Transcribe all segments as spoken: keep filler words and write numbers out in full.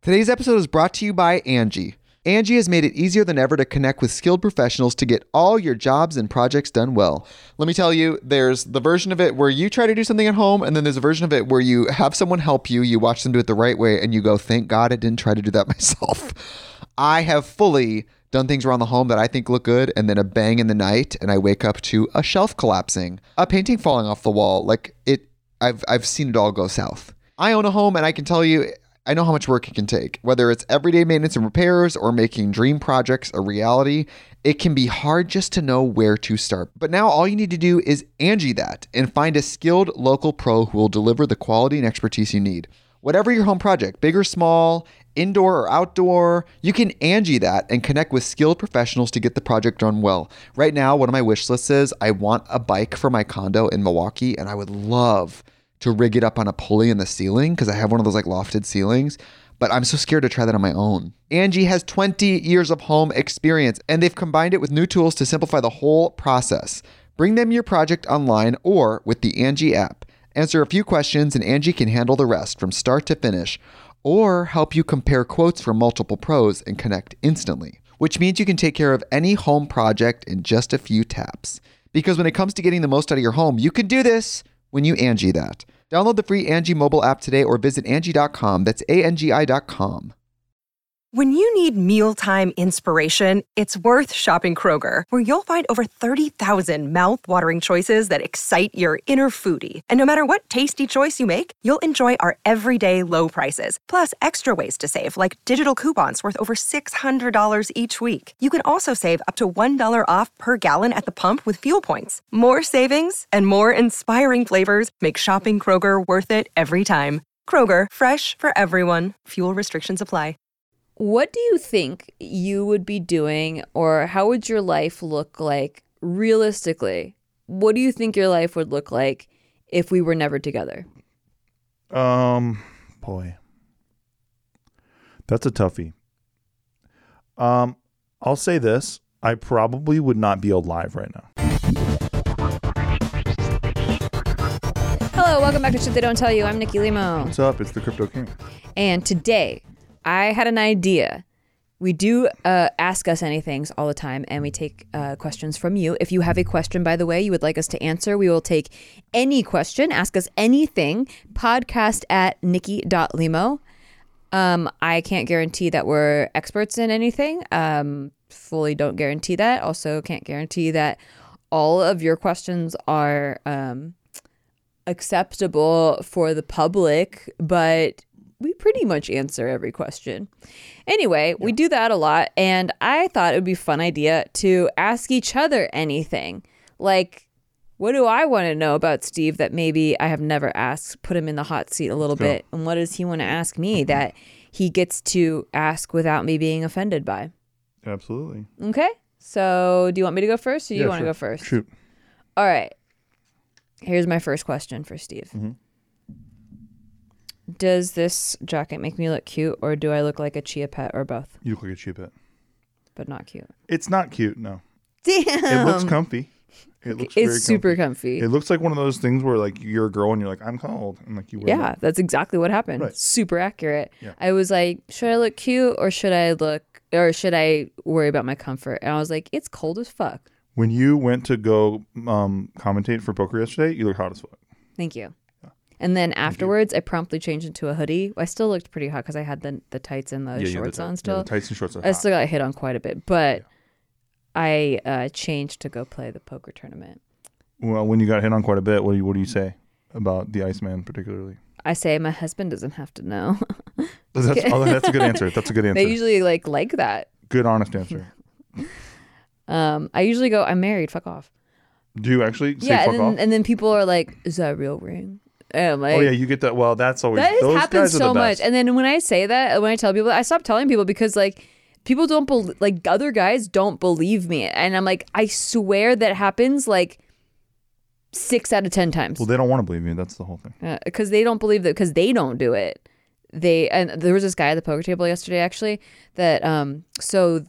Today's episode is brought to you by Angie. Angie has made it easier than ever to connect with skilled professionals to get all your jobs and projects done well. Let me tell you, there's the version of it where you try to do something at home, and then there's a version of it where you have someone help you, you watch them do it the right way, and you go, thank God I didn't try to do that myself. I have fully done things around the home that I think look good, and then a bang in the night, and I wake up to a shelf collapsing, a painting falling off the wall. Like it, I've I've seen it all go south. I own a home, and I can tell you, I know how much work it can take. Whether it's everyday maintenance and repairs or making dream projects a reality, it can be hard just to know where to start. But now all you need to do is Angie that and find a skilled local pro who will deliver the quality and expertise you need. Whatever your home project, big or small, indoor or outdoor, you can Angie that and connect with skilled professionals to get the project done well. Right now, one of my wish lists is I want a bike for my condo in Milwaukee, and I would love to rig it up on a pulley in the ceiling because I have one of those like lofted ceilings, but I'm so scared to try that on my own. Angie has twenty years of home experience, and they've combined it with new tools to simplify the whole process. Bring them your project online or with the Angie app. Answer a few questions and Angie can handle the rest from start to finish, or help you compare quotes from multiple pros and connect instantly, which means you can take care of any home project in just a few taps. Because when it comes to getting the most out of your home, you can do this when you Angie that. Download the free Angie mobile app today or visit Angie dot com. That's A N G I dot com. When you need mealtime inspiration, it's worth shopping Kroger, where you'll find over thirty thousand mouth-watering choices that excite your inner foodie. And no matter what tasty choice you make, you'll enjoy our everyday low prices, plus extra ways to save, like digital coupons worth over six hundred dollars each week. You can also save up to one dollar off per gallon at the pump with fuel points. More savings and more inspiring flavors make shopping Kroger worth it every time. Kroger, fresh for everyone. Fuel restrictions apply. What do you think you would be doing, or how would your life look like realistically? What do you think your life would look like if we were never together? Um, boy, that's a toughie. Um, I'll say this. I probably would not be alive right now. Hello, welcome back to Shit They Don't Tell You. I'm Nikki Limo. What's up? It's the Crypto King. And today, I had an idea. We do uh, ask us anythings all the time, and we take uh, questions from you. If you have a question, by the way, you would like us to answer, we will take any question. Ask us anything. Podcast at nikki dot limo. Um, I can't guarantee that we're experts in anything. Um, fully don't guarantee that. Also can't guarantee that all of your questions are um, acceptable for the public, but we pretty much answer every question. Anyway, yeah. We do that a lot, and I thought it would be a fun idea to ask each other anything. Like, what do I want to know about Steve that maybe I have never asked? Put him in the hot seat a little bit. And what does he want to ask me that he gets to ask without me being offended by? Absolutely. Okay. So do you want me to go first, or do yeah, you want sure. to go first? Shoot. All right. Here's my first question for Steve. Mm-hmm. Does this jacket make me look cute, or do I look like a chia pet, or both? You look like a chia pet. But not cute. It's not cute, no. Damn. It looks comfy. It looks it's very super comfy. comfy. It looks like one of those things where like you're a girl and you're like, I'm cold. And like you wear Yeah, it. that's exactly what happened. Right. Super accurate. Yeah. I was like, should I look cute, or should I look, or should I worry about my comfort? And I was like, it's cold as fuck. When you went to go um, commentate for poker yesterday, you look hot as fuck. Thank you. And then afterwards, I promptly changed into a hoodie. I still looked pretty hot because I had the the tights and the yeah, shorts yeah, the, on still. Yeah, the tights and shorts are I hot. still got hit on quite a bit, but yeah. I uh, changed to go play the poker tournament. Well, when you got hit on quite a bit, what do you, what do you say about the Iceman particularly? I say my husband doesn't have to know. that's, oh, that's a good answer. That's a good answer. They usually like like that. Good, honest answer. um, I usually go, I'm married, fuck off. Do you actually say yeah, fuck and then, off? and then people are like, is that a real ring? And I'm like, oh yeah, you get that. Well, that's always that those happens guys are so the much. best. And then when I say that, when I tell people, I stop telling people because like people don't bel like other guys don't believe me, and I'm like, I swear that happens like six out of ten times. Well, they don't want to believe me. That's the whole thing. Because uh, they don't believe that because they don't do it. They and there was this guy at the poker table yesterday actually that um so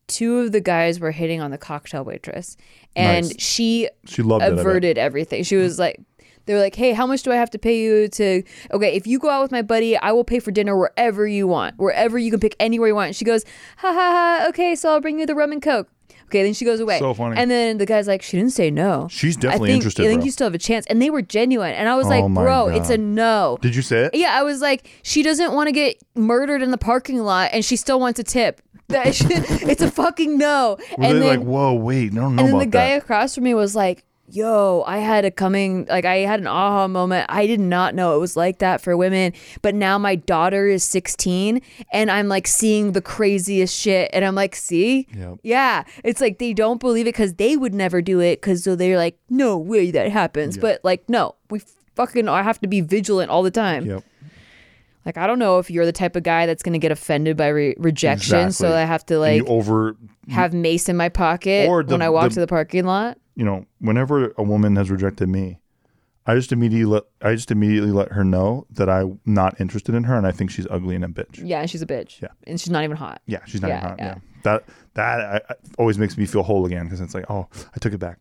two of the guys were hitting on the cocktail waitress, and Nice. she She loved it, I bet. averted everything. She was like, they were like, hey, how much do I have to pay you to, okay, if you go out with my buddy, I will pay for dinner wherever you want, wherever you can pick anywhere you want. And she goes, ha ha ha, okay, so I'll bring you the rum and Coke. Okay, then she goes away. So funny. And then the guy's like, she didn't say no. She's I definitely think, interested, I think bro. you still have a chance. And they were genuine. And I was Oh like, my bro, God. it's a no. Did you say it? Yeah, I was like, she doesn't want to get murdered in the parking lot and she still wants a tip. That shit, it's a fucking no. Were and they then, like, whoa, wait, I don't know and then about the guy that. across from me was like, yo, I had a coming, like I had an aha moment. I did not know it was like that for women. But now my daughter is sixteen and I'm like seeing the craziest shit. And I'm like, see? Yep. Yeah. It's like they don't believe it because they would never do it. Because so they're like, no way that happens. Yeah. But like, no, we fucking I have to be vigilant all the time. Yep. Like, I don't know if you're the type of guy that's going to get offended by re- rejection. So Exactly. I have to And like you over, have mace in my pocket Or the- when I walk the- to the parking lot. you know, whenever a woman has rejected me, I just immediately let I just immediately let her know that I'm not interested in her and I think she's ugly and a bitch. Yeah, and she's a bitch. Yeah. And she's not even hot. Yeah, she's not Yeah, even hot. yeah. Yeah. That that I, I, always makes me feel whole again because it's like, oh, I took it back.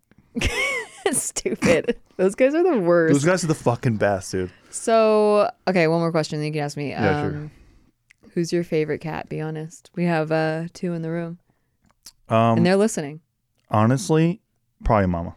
Stupid. Those guys are the worst. Those guys are the fucking best, dude. So, okay, one more question that you can ask me. Yeah, sure. um, Who's your favorite cat? Be honest. We have uh, two in the room, Um, and they're listening. honestly, probably Mama.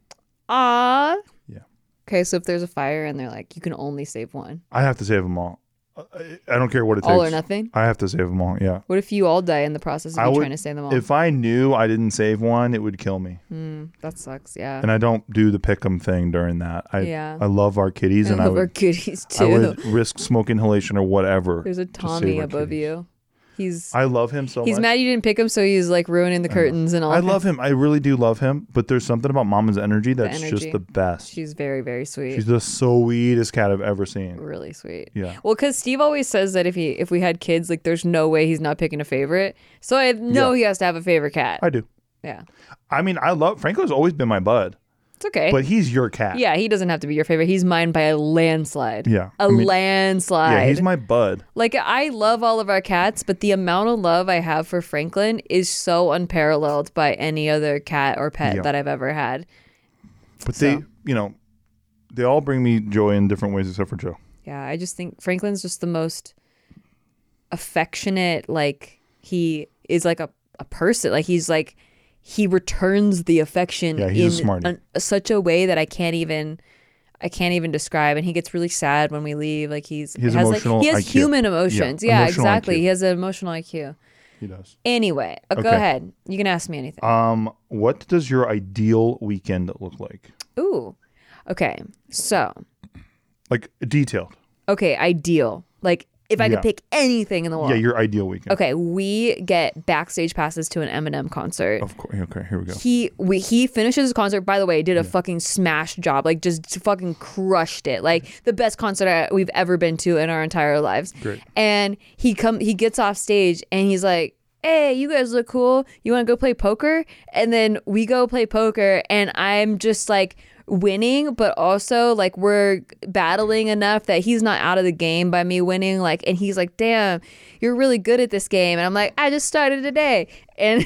Ah. Yeah. Okay, so if there's a fire and they're like, you can only save one, I have to save them all. I, I don't care what it all takes. or nothing. I have to save them all. Yeah. What if you all die in the process of I you would- trying to save them all? If I knew I didn't save one, it would kill me. Hmm, that sucks. Yeah. And I don't do the pick 'em thing during that. I Yeah. I love our kitties, I and I love would our kitties too. I would risk smoke inhalation or whatever. There's a to Tommy save our above kitties. you. He's I love him so he's much. mad you didn't pick him, so he's like ruining the curtains and all. I that. love him. I really do love him. But there's something about Mama's energy that's energy. just the best. She's very, very sweet. She's the sweetest cat I've ever seen. really sweet. Yeah. Well, because Steve always says that if he if we had kids, like there's no way he's not picking a favorite. So I know Yeah. he has to have a favorite cat. I do. Yeah, I mean, I love Franco's always been my bud, it's okay. but he's your cat. yeah, he doesn't have to be your favorite. He's mine by a landslide. Yeah. a I mean, landslide. Yeah, he's my bud. Like I love all of our cats, but the amount of love I have for Franklin is so unparalleled by any other cat or pet Yeah. that I've ever had. But So- they, you know, they all bring me joy in different ways except for Joe. Yeah, I just think Franklin's just the most affectionate. Like he is like a, a person. Like he's like he returns the affection Yeah, he's a in smarty. an- such a way that I can't even I can't even describe. And he gets really sad when we leave. Like he's He has has emotional like he has I Q. human emotions. Yeah, Yeah, emotional exactly. I Q. He has an emotional I Q. He does. Anyway, uh, go Okay. ahead. You can ask me anything. Um, what does your ideal weekend look like? Ooh. Okay. So, Like detailed. okay, ideal. Like if I Yeah. could pick anything in the world. Yeah, your ideal weekend. Okay, we get backstage passes to an Eminem concert. Of course. Okay, here we go. He we he finishes his concert. By the way, did a fucking smash job. Like just fucking crushed it. Like the best concert I- we've ever been to in our entire lives. Great. And he come he gets off stage and he's like, "Hey, you guys look cool. You want to go play poker?" And then we go play poker, and I'm just like winning, but also like we're battling enough that he's not out of the game by me winning. Like, and he's like, "Damn, you're really good at this game." And I'm like, "I just started today." And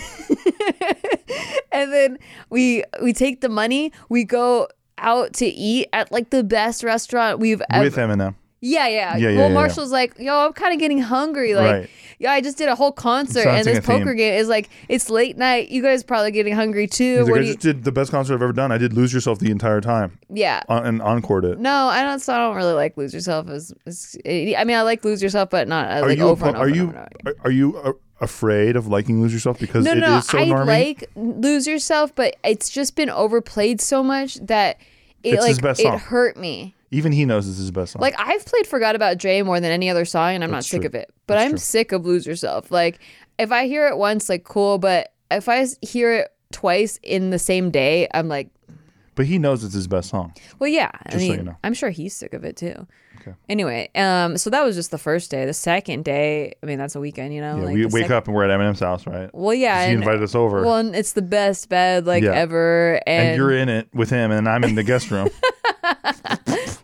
and then we we take the money, we go out to eat at like the best restaurant we've ever. With Eminem. Yeah, yeah. Yeah, yeah, well, yeah, Marshall's like, yo, I'm kind of getting hungry. Like, Right. yeah, I just did a whole concert, Sounds and like this a theme. poker game is like, it's late night. You guys probably getting hungry too. He's What like, I do you? just did the best concert I've ever done. I did Lose Yourself the entire time Yeah. uh, and encored it. No, I don't. So I don't really like Lose Yourself. As, as I mean, I like Lose Yourself, but not uh, Are like you over and over are and you over and over. are, are you uh, afraid of liking Lose Yourself because No, it no, is so I normie? like Lose Yourself, but it's just been overplayed so much that it It's like his best it song. hurt me. Even he knows this is his best song. Like I've played Forgot About Dre more than any other song, and I'm That's not sick true. of it. But That's I'm true. sick of Lose Yourself. Like if I hear it once, like cool. But if I s- hear it twice in the same day, I'm like, but he knows it's his best song. well, yeah. I Just so mean, you know. I'm sure he's sick of it too. Okay. Anyway, um, so that was just the first day. The second day, I mean, that's a weekend, you know. Yeah, like we the wake sec- up and we're at Eminem's house, right? Well, yeah. 'Cause he and- invited us over. Well, and it's the best bed like Yeah. ever, and, and you're in it with him, and I'm in the guest room.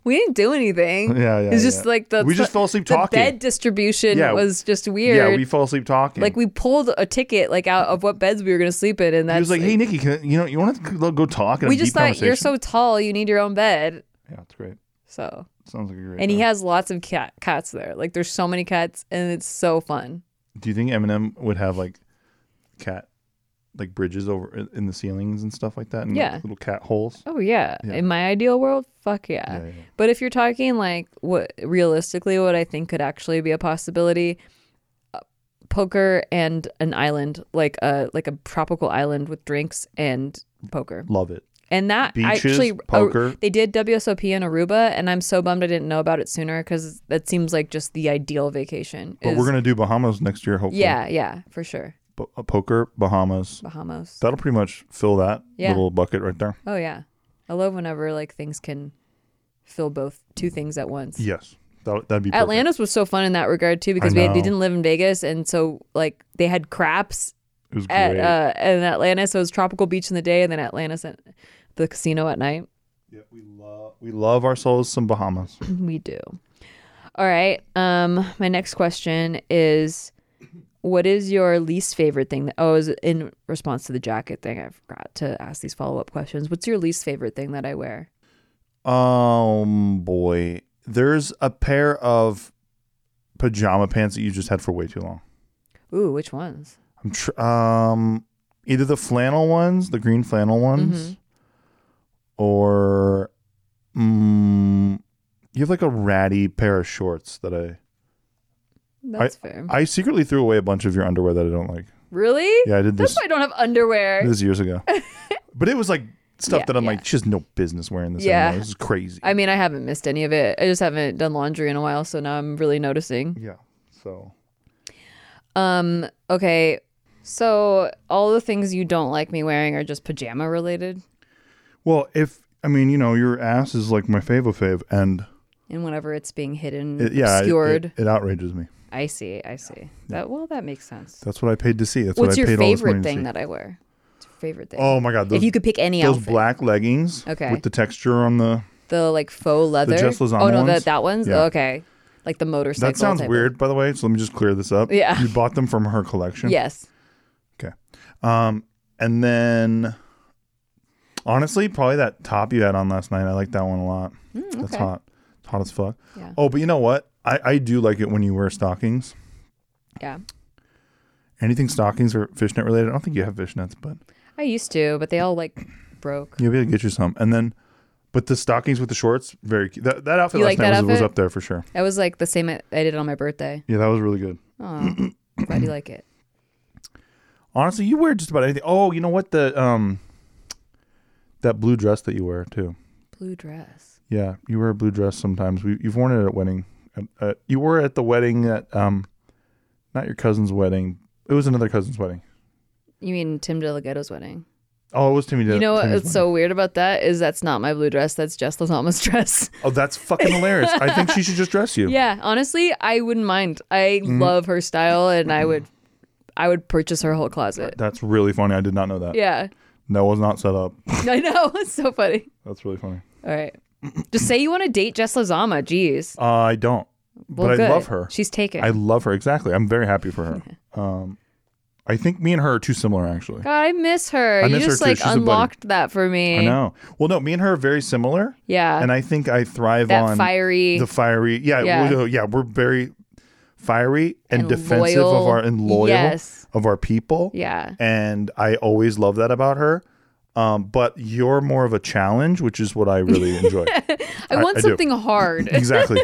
We didn't do anything. Yeah, yeah. It's just yeah. like the we just fell asleep the talking. bed distribution Yeah, was just weird. Yeah, we fell asleep talking. like we pulled a ticket like out of what beds we were gonna sleep in, and that's he was like, "Hey, Nikki, can, you know, you want to go talk?" And we have just deep thought you're conversation?" so tall, you need your own bed. Yeah, it's great. So Sounds like a great. and he time. has lots of cat cats there. Like there's so many cats, and it's so fun. Do you think Eminem would have like cat, like bridges over in the ceilings and stuff like that? And Yeah. like, little cat holes. Oh yeah. Yeah. In my ideal world, fuck yeah. Yeah, yeah. But if you're talking like what realistically, what I think could actually be a possibility, uh, poker and an island, like a like a tropical island with drinks and poker, Love it. and that Beaches, actually poker. uh, they did W S O P in Aruba, and I'm so bummed I didn't know about it sooner because that seems like just the ideal vacation. But is- we're gonna do Bahamas next year, hopefully. yeah, yeah, for sure, Bo- uh, poker, Bahamas. Bahamas. That'll pretty much fill that Yeah. little bucket right there. Oh yeah, I love whenever like things can fill both two things at once. Yes, that, that'd be perfect. Atlantis was so fun in that regard too because I we, had, we know. didn't live in Vegas, and so like they had craps It was at great. uh in Atlantis. So it was tropical beach in the day, and then Atlantis at the casino at night. yeah, we love we love ourselves some Bahamas. We do. All right. Um, my next question is, what is your least favorite thing? That, oh, is in response to the jacket thing. I forgot to ask these follow up questions. What's your least favorite thing that I wear? Um, boy, there's a pair of pajama pants that you just had for way too long. Ooh, which ones? I'm tr- um either the flannel ones, the green flannel ones, Mhm. or mm, you have like a ratty pair of shorts that I That's fair. I secretly threw away a bunch of your underwear that I don't like. Really? Yeah, I did That's this why I don't have underwear. this years ago, but it was like stuff Yeah, that I'm yeah. like, she has no business wearing this. Yeah. anymore. This is crazy. I mean, I haven't missed any of it. I just haven't done laundry in a while, so now I'm really noticing. yeah. So Um, okay. So all the things you don't like me wearing are just pajama related, well, if I mean, you know, your ass is like my favo fave, and and whenever it's being hidden, it, yeah, it- obscured. It, it outrages me. I see, I see. That well, that makes sense. That's what I paid to see. That's What's what I your paid all this money favorite to thing see. that I wear? What's your favorite thing? Oh my god, those, if you could pick any those outfit, black leggings Okay. with the texture on the. the like faux leather. Jess Lozano oh no, ones? that that one's Yeah. okay. Like the motorcycle. That sounds type of- weird, by the way. So let me just clear this up. Yeah. You bought them from her collection. Yes. Okay. Um, and then honestly, probably that top you had on last night. I like that one a lot. That's Mm, okay. hot. It's hot as fuck. Yeah. Oh, but you know what? I, I do like it when you wear stockings. Yeah. Anything stockings or fishnet related. I don't think you have fishnets, but I used to, but they all like broke. you'll be able to get you some. And then, but the stockings with the shorts, very cute. That, that outfit You last like night that was, was outfit? up there for sure. That was like the same I I did on my birthday. Yeah, that was really good. Oh, glad you like it. Honestly, you wear just about anything. Oh, you know what? The um, that blue dress that you wear too. Blue dress. Yeah, you wear a blue dress sometimes. We, you've worn it at wedding. At, uh, you wore it at the wedding at um, not your cousin's wedding. It was another cousin's wedding. You mean Tim DeLaGhetto's wedding? Oh, it was Timmy. You know Timmy's what's so weird about that is that's not my blue dress. That's Jess Lozama's dress. wedding. Oh, that's fucking hilarious. I think she should just dress you. Yeah, honestly, I wouldn't mind. I Mm-hmm. love her style, and I would, I would purchase her whole closet. That's really funny. I did not know that. Yeah, That was not set up. I know. It's so funny. That's really funny. All right, just say you want to date Jess Lozama. Jeez, Uh, I don't, well, but good. I love her. She's taken. I love her. Exactly. I'm very happy for her. Um, I think me and her are too similar, actually. God, I miss her. I you miss her just too. like She's a buddy. unlocked that for me. I know. Well, no, me and her are very similar, Yeah, and I think I thrive that on fiery. the fiery. Yeah, Yeah. yeah. yeah, we're very fiery and, And defensive loyal. of our and loyal Yes. of our people. yeah. And I always love that about her. Um, but you're more of a challenge, which is what I really enjoy. I want I do. something hard. Exactly.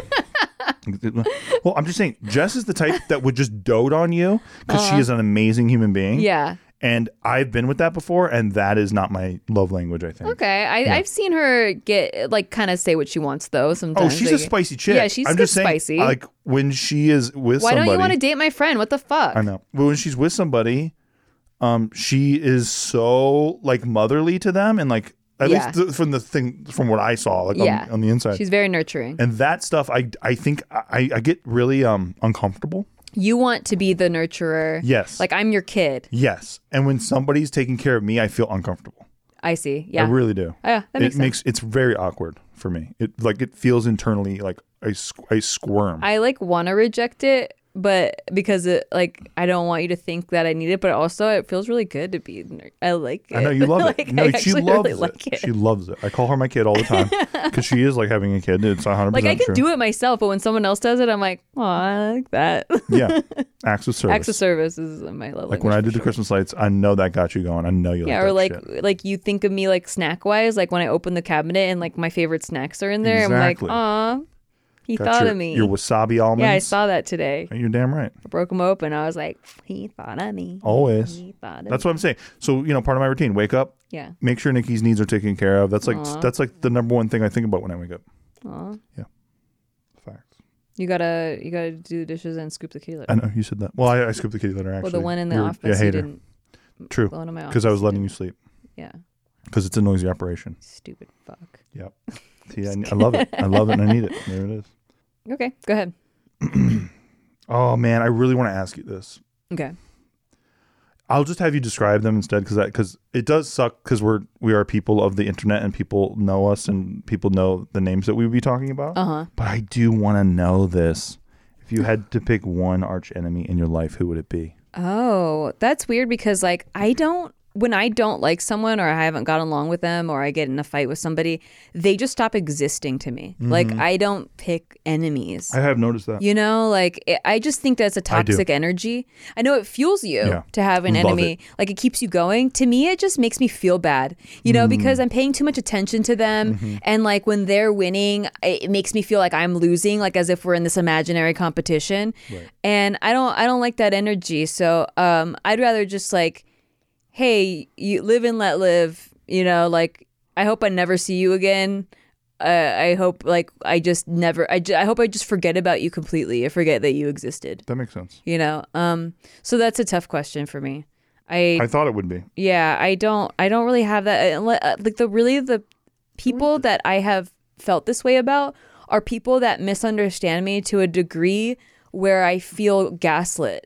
Well, I'm just saying, Jess is the type that would just dote on you because she is an amazing human being. Uh-huh. Yeah. And I've been with that before, and that is not my love language, I think. Okay, I, I've seen her get like kind of say what she wants though. Oh, Sometimes she's like, a spicy chick. Yeah, she's I'm good just saying, spicy. like when she is with Why somebody. don't you want to date my friend? What the fuck? I know. But when she's with somebody, um, she is so like motherly to them, and like at Yeah. least th- from the thing from what I saw, like Yeah. on, on the inside. She's very nurturing. and that stuff, I I think I, I get really um uncomfortable. You want to be the nurturer. Yes. Like I'm your kid. Yes. And when somebody's taking care of me, I feel uncomfortable. I see. Yeah. I really do. Oh, yeah, that makes it sense. makes it's very awkward for me. It like it feels internally like I, squ- I squirm. I like want to reject it, but because it like I don't want you to think that I need it, but also it feels really good to be. I like it. I know you love like, it. No, I she actually loves really it. like it. She loves it. I call her my kid all the time because she is like having a kid. It's one hundred Like percent I can true. do it myself, but when someone else does it, I'm like, oh, I like that. Yeah, acts of service. Acts of service is my love Like when I language did for the sure. Christmas lights, I know that got you going. I know you. Yeah, like or like that shit. like you think of me like snack wise, like when I open the cabinet and like my favorite snacks are in there, Exactly. I'm like, aw, he Got thought your, of me. Your wasabi almonds. Yeah, I saw that today. You're damn right. I broke them open. I was like, he thought of me. Always. He thought of That's me. what I'm saying. So you know, part of my routine: wake up, Yeah. make sure Nikki's needs are taken care of. That's like Aw. that's like the number one thing I think about when I wake up. Aw. Yeah, facts. You gotta you gotta do dishes and scoop the kitty litter. I know you said that. Well, I, I scooped the kitty litter actually. Well, the one in the You're- office yeah, you hater. didn't. True. The one in my office. Because I was you letting you didn't. sleep. Yeah. Because it's a noisy operation. Stupid fuck. Yep. See, I, I love it. I love it and I need it. There it is. Okay, go ahead. Oh man, I really want to ask you this. Okay. I'll just have you describe them instead, because because it does suck because we're we are people of the internet and people know us and people know the names that we would be talking about. Uh huh. But I do want to know this. If you had to pick one arch enemy in your life, who would it be? Oh, that's weird because like I don't when I don't like someone or I haven't gotten along with them or I get in a fight with somebody, they just stop existing to me. Like I don't pick enemies. I have noticed that. You know, like it, I just think that's a I do. toxic energy. I know it fuels you Yeah. to have an Love enemy. it. Like it keeps you going. To me, it just makes me feel bad, you know, because I'm paying too much attention to them. Mm-hmm. And like when they're winning, it makes me feel like I'm losing, like as if we're in this imaginary competition. Right. And I don't, I don't like that energy. So um, I'd rather just like, hey, you live and let live, you know, like I hope I never see you again. Uh, I hope like I just never I, ju- I hope I just forget about you completely. I forget that you existed. That makes sense. You know. Um so that's a tough question for me. I, I thought it would be. yeah, I don't I don't really have that uh, le- uh, like the really the people that I have felt this way about are people that misunderstand me to a degree where I feel gaslit.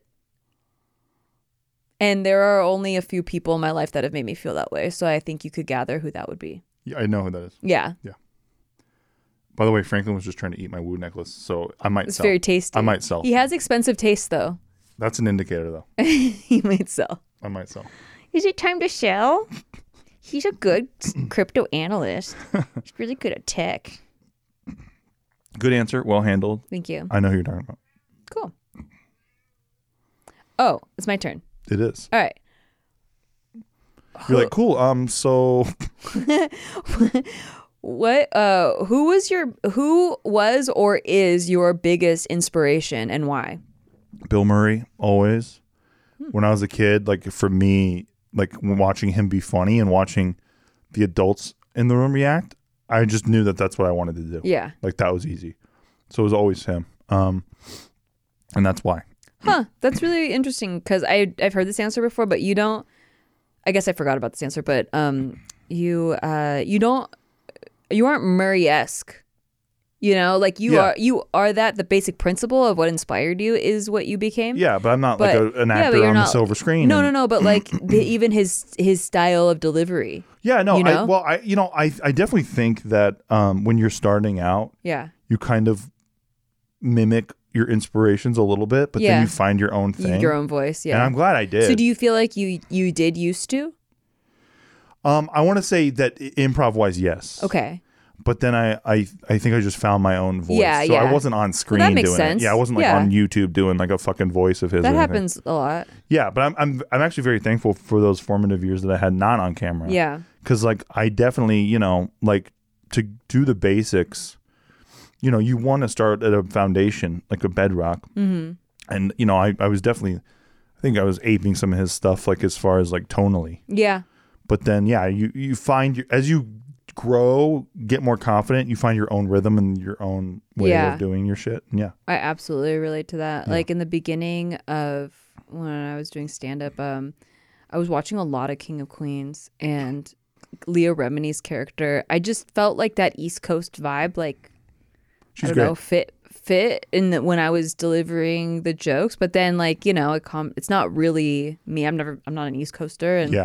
And there are only a few people in my life that have made me feel that way. So I think you could gather who that would be. Yeah, I know who that is. Yeah. By the way, Franklin was just trying to eat my Woo necklace, so I might It's sell. very tasty. I might sell. He has expensive taste, though. That's an indicator, though. He might sell. I might sell. Is it time to sell? He's a good crypto analyst. He's really good at tech. Good answer. Well handled. Thank you. I know who you're talking about. Cool. Oh, it's my turn. It is. All right. You're like, cool. Um, so What? Uh, who was your? Who was or is your biggest inspiration, and why? Bill Murray, always. Hmm. When I was a kid, like for me, like watching him be funny and watching the adults in the room react, I just knew that that's what I wanted to do. Yeah. Like that was easy. So it was always him. Um, and that's why. Huh. That's really interesting because I I've heard this answer before, but you don't. I guess I forgot about this answer, but um, you uh, you don't. You aren't Murray-esque. You know, like you Yeah. are. You are that the basic principle of what inspired you is what you became. Yeah, but I'm not But- like a, an yeah, but actor you're on the not- silver screen. No, and- no, no. But like the, even his his style of delivery. Yeah, no. You know? I, well, I you know I I definitely think that um, when you're starting out, Yeah. you kind of mimic your inspirations a little bit, but Yeah. then you find your own You- thing. Your own voice. Yeah. And I'm glad I did. So do you feel like you you did used to? Um, I want to say that improv wise, yes. Okay. But then I, I, I think I just found my own voice. Yeah, so yeah. I wasn't on screen that makes doing sense. it. Yeah, I wasn't like Yeah. on YouTube doing like a fucking voice of his. That or anything. happens a lot. Yeah, but I'm, I'm, I'm actually very thankful for those formative years that I had not on camera. Yeah. Because like I definitely, you know, like to do the basics. You know, you want to start at a foundation, like a bedrock. Mm-hmm. And you know, I, I was definitely, I think I was aping some of his stuff, like as far as like tonally. Yeah. But then, yeah, you, you find your, as you grow, get more confident, you find your own rhythm and your own way Yeah. of doing your shit. And yeah. I absolutely relate to that. Yeah. Like in the beginning of when I was doing stand up, um, I was watching a lot of King of Queens and Leah Remini's character. I just felt like that East Coast vibe, like She's I don't great. know, fit fit in the, when I was delivering the jokes. But then like, you know, it com- it's not really me. I'm never I'm not an East Coaster and Yeah.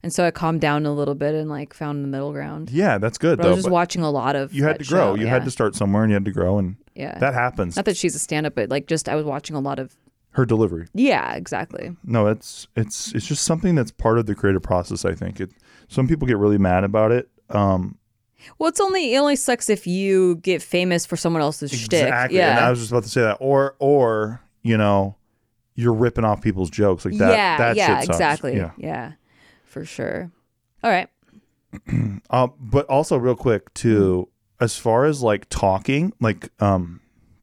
And so I calmed down a little bit and like found the middle ground. Yeah, that's good But though. I was just but watching a lot of you had that to grow. show, You yeah. had to start somewhere, and you had to grow, and Yeah. that happens. Not that she's a stand-up, but like just I was watching a lot of. Her delivery. Yeah, exactly. No, it's it's it's just something that's part of the creative process. I think it. Some people get really mad about it. Um, Well, it's only it only sucks if you get famous for someone else's shtick. exactly. Yeah. And I was just about to say that, or or you know, you're ripping off people's jokes like that. yeah, that yeah, shit sucks. exactly. Yeah. Yeah, for sure. All right. Uh, but also, real quick, too, as far as like talking, like, um,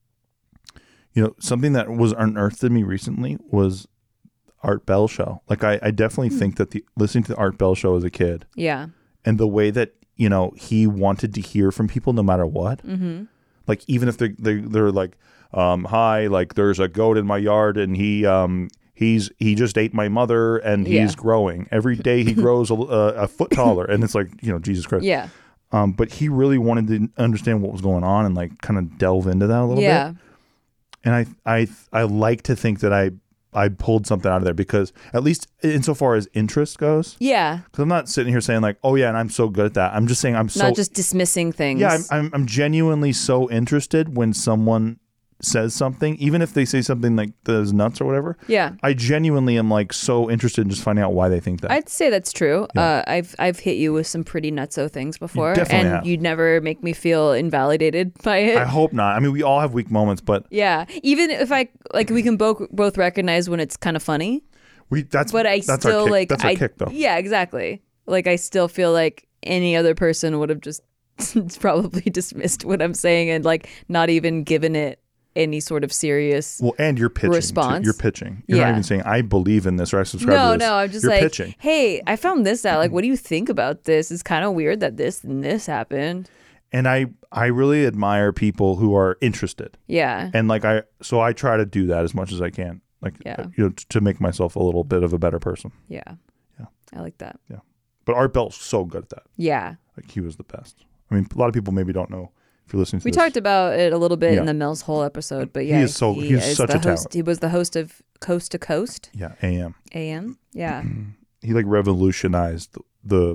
you know, something that was unearthed in me recently was Art Bell show. Like, I, I definitely think that the listening to the Art Bell show as a kid Yeah. and the way that, you know, he wanted to hear from people no matter what, Mm-hmm. like, even if they're, they, they're like, um, hi, like, there's a goat in my yard and he, um, He's he just ate my mother and he's Yeah. growing. Every day he grows a, a, a foot taller. And it's like, you know, Jesus Christ. Yeah. Um, but he really wanted to understand what was going on and like kind of delve into that a little Yeah. bit. And I I I like to think that I I pulled something out of there because at least insofar as interest goes, Yeah. because I'm not sitting here saying like, oh yeah, and I'm so good at that. I'm just saying I'm so Not just dismissing things. yeah. I'm, I'm I'm genuinely so interested when someone says something, even if they say something like that is nuts or whatever. Yeah. I genuinely am like so interested in just finding out why they think that. I'd say that's true. Yeah. Uh, I've I've hit you with some pretty nutso things before, definitely and have. you'd never make me feel invalidated by it. I hope not. I mean, we all have weak moments, but Yeah, even if I like, we can both both recognize when it's kind of funny. we that's But I that's still our kick. like that's our I kick though. yeah, exactly. Like I still feel like any other person would have just probably dismissed what I'm saying and like not even given it any sort of serious. Well, and you're pitching. too. response. You're pitching. You're Yeah. not even saying I believe in this or I subscribe No, to this. no, I'm just you're like, pitching. hey, I found this out. Like, what do you think about this? It's kind of weird that this and this happened. And I I really admire people who are interested. Yeah. And like I so I try to do that as much as I can. Like Yeah. uh, you know t- to make myself a little bit of a better person. Yeah. Yeah. I like that. Yeah. But Art Bell's so good at that. Yeah. Like he was the best. I mean, a lot of people maybe don't know if you're listening to We this. talked about it a little bit Yeah. in the Mills Hole episode, but yeah, is so- he is such the a host. talent. He was the host of Coast to Coast Yeah, A M. A M. Yeah. He like revolutionized the, the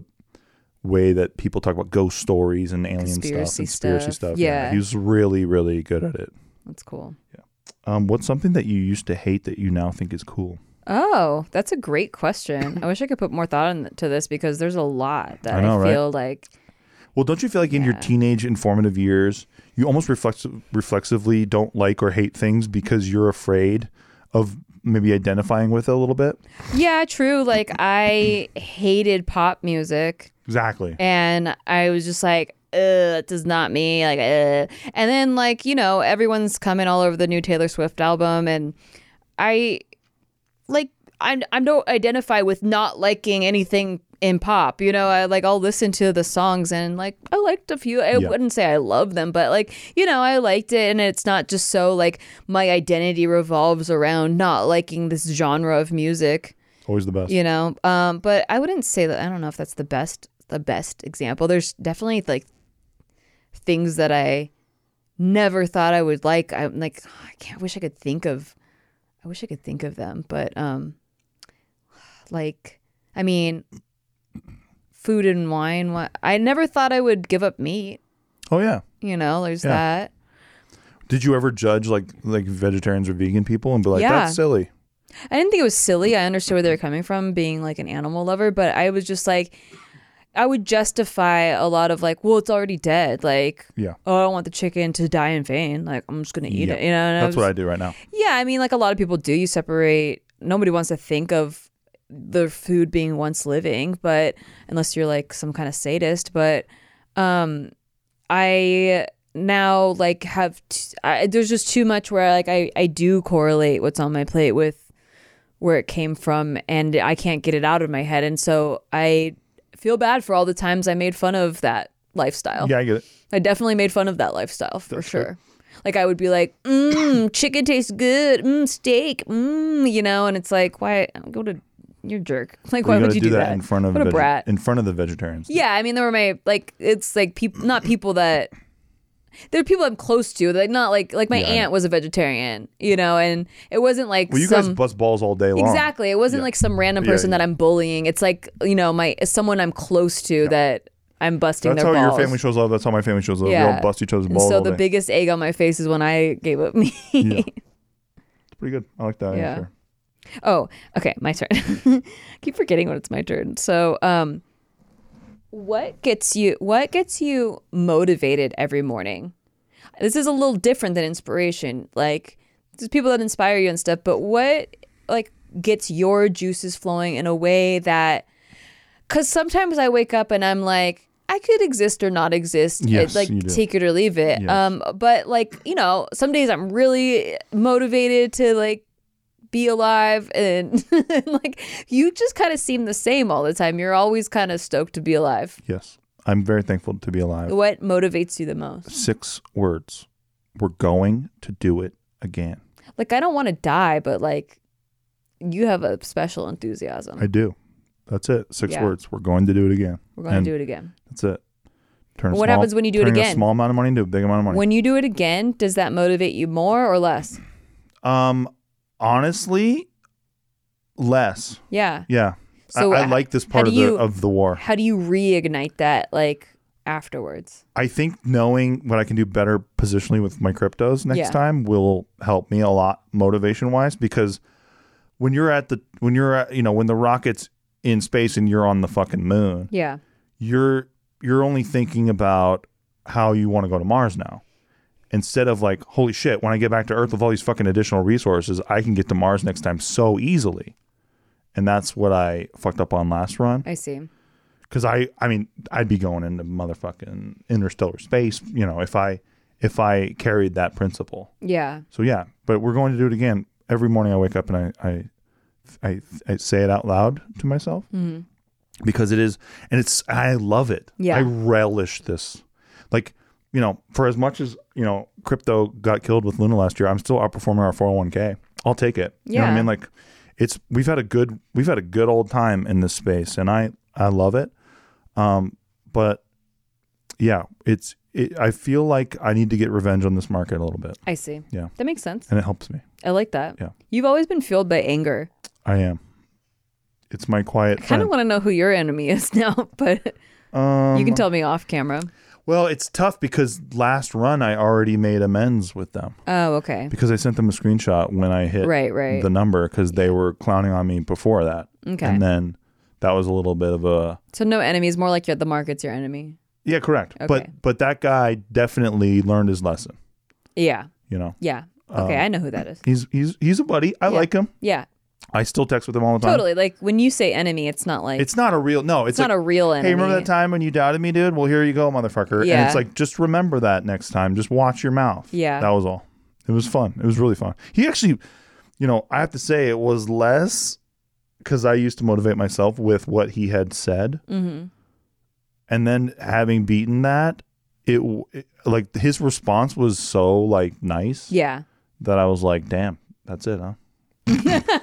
way that people talk about ghost stories and alien stuff Conspiracy and conspiracy stuff. stuff. Yeah. He was really, really good at it. That's cool. Um, what's something that you used to hate that you now think is cool? Oh, that's a great question. I wish I could put more thought into this because there's a lot that I I, know, right? feel like. Well, don't you feel like in your Yeah. teenage informative years, you almost reflex- reflexively don't like or hate things because you're afraid of maybe identifying with it a little bit? Yeah, true. Like I hated pop music. Exactly. And I was just like, uh, it does not me. Like, uh. And then, like, you know, everyone's coming all over the new Taylor Swift album. And I, like, I, I don't identify with not liking anything in pop. You know, I like, I'll listen to the songs and, like, I liked a few. I Yeah. wouldn't say I love them, but, like, you know, I liked it. And it's not just so, like, my identity revolves around not liking this genre of music. Always the best. You know, um, but I wouldn't say that. I don't know if that's the best, the best example. There's definitely like things that I never thought I would like. I'm like, I can't. I wish I could think of. I wish I could think of them, but um, like, I mean, food and wine. wha- I never thought I would give up meat. Oh, yeah. You know, there's Yeah. that. Did you ever judge like like vegetarians or vegan people and be like, Yeah. that's silly? I didn't think it was silly. I understood where they were coming from, being like an animal lover, but I was just like, I would justify a lot of like, well, it's already dead. Like, Yeah. oh, I don't want the chicken to die in vain. Like, I'm just gonna eat Yeah. it. You know, and I That's was- what I do right now. Yeah, I mean, like a lot of people do. You separate. Nobody wants to think of the food being once living, but unless you're like some kind of sadist. But um, I now like have t- I, there's just too much where like I I do correlate what's on my plate with where it came from, and I can't get it out of my head, and so I feel bad for all the times I made fun of that lifestyle. Yeah, I get it. I definitely made fun of that lifestyle for sure. Like I would be like, mmm, chicken tastes good. Mmm, steak. Mmm, you know, and it's like, why go to you're a jerk. Like, why you would gotta you do do that, that? in front of what a veg- brat. in front of the vegetarians? Yeah, I mean, there were my like, it's like people, not people that. there are people I'm close to, like not like like my Yeah, I aunt know. was a vegetarian, you know, and it wasn't like Well, you some, guys bust balls all day long. exactly. It wasn't Yeah. like some random Yeah, person yeah. that I'm bullying. It's like, you know, my someone I'm close to that I'm busting That's their how balls. your family shows love. That's how my family shows love. We all bust each other's And balls so all the day. biggest egg on my face is when I gave up meat. Yeah. It's pretty good. I like that Yeah. answer. Oh, okay, my turn. Keep forgetting when it's my turn. So, um, what gets you? What gets you motivated every morning? This is a little different than inspiration. Like, there's people that inspire you and stuff, but what like gets your juices flowing in a way that? Because sometimes I wake up and I'm like, I could exist or not exist. Yes, It, like you do. take it or leave it. Yes. Um, but like you know, some days I'm really motivated to like be alive, and like you just kind of seem the same all the time. You're always kind of stoked to be alive. Yes. I'm very thankful to be alive. What motivates you the most? Six words. We're going to do it again. Like I don't want to die, but like you have a special enthusiasm. I do. That's it. Six Yeah. words. We're going to do it again. We're going And to do it again. That's it. Turn a What small- happens when you do it turning again? a small amount of money into a big amount of money. When you do it again, does that motivate you more or less? um, honestly, less. Yeah. Yeah. So I, I h- like this how part do of the you- of the war. How do you reignite that like afterwards? I think knowing what I can do better positionally with my cryptos next Yeah. time will help me a lot motivation wise, because when you're at the when you're at, you know, when the rocket's in space and you're on the fucking moon, Yeah. you're you're only thinking about how you want to go to Mars now. Instead of like, holy shit, when I get back to Earth with all these fucking additional resources, I can get to Mars next time so easily. And that's what I fucked up on last run. I see. Because I, I mean, I'd be going into motherfucking interstellar space, you know, if I, if I carried that principle. Yeah. So yeah, but we're going to do it again. Every morning I wake up and I, I, I, I say it out loud to myself Mm-hmm. because it is, and it's, I love it. Yeah. I relish this. Like, you know, for as much as, you know, crypto got killed with Luna last year, I'm still outperforming our four oh one k. I'll take it. You know what I Yeah. mean? Like, it's, we've had a good, we've had a good old time in this space, and I, I love it. Um, but yeah, it's, it, I feel like I need to get revenge on this market a little bit, I see. Yeah. That makes sense. and it helps me. I like that. Yeah. You've always been fueled by anger. I am. It's my quiet I kind friend. of want to know who your enemy is now, but um, you can tell me off camera. Well, it's tough because last run I already made amends with them Oh, okay. because I sent them a screenshot when I hit Right, right. the number because they were clowning on me before that. Okay. And then that was a little bit of a So no enemies, more like you're, the market's your enemy. yeah, correct. Okay. But but that guy definitely learned his lesson. Yeah. You know, Yeah. Okay, I know who that is. he's he's he's a buddy. I Yeah. like him. Yeah. I still text with him all the time. Totally. Like when you say enemy, it's not like It's not a real no. It's, it's not like, a real enemy. hey, remember that time when you doubted me, dude? Well, here you go, motherfucker. And Yeah. it's like, just remember that next time. Just watch your mouth. Yeah. That was all. It was fun. It was really fun. He actually, you know, I have to say it was less because I used to motivate myself with what he had said. Mm-hmm. And then having beaten that, it, it like his response was so like nice Yeah. that I was like, damn, that's it, huh? you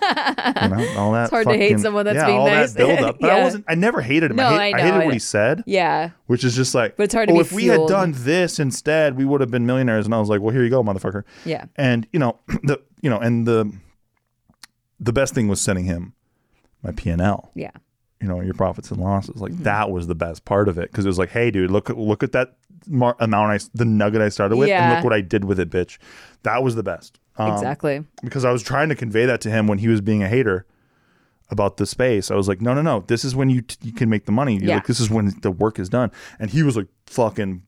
know, all that It's hard to hate fucking- someone that's yeah, being all nice. that build up. But Yeah. I wasn't. I never hated him. No, I, I hate, know, I hated I what know. he said, Yeah. which is just like, But it's hard to oh, be if we had fueled. done this instead, we would have been millionaires. And I was like, well, here you go, motherfucker. Yeah. And you know, the you know, and the the best thing was sending him my P and L. Yeah. You know, your profits and losses. Like Mm-hmm. that was the best part of it because it was like, hey, dude, look at look at that mar- amount I s- the nugget I started with, and Yeah. look what I did with it, bitch. That was the best. Um, Exactly. because I was trying to convey that to him when he was being a hater about the space. I was like, no, no, no. This is when you t- you can make the money. You're Yeah. like, this is when the work is done. And he was like, fucking,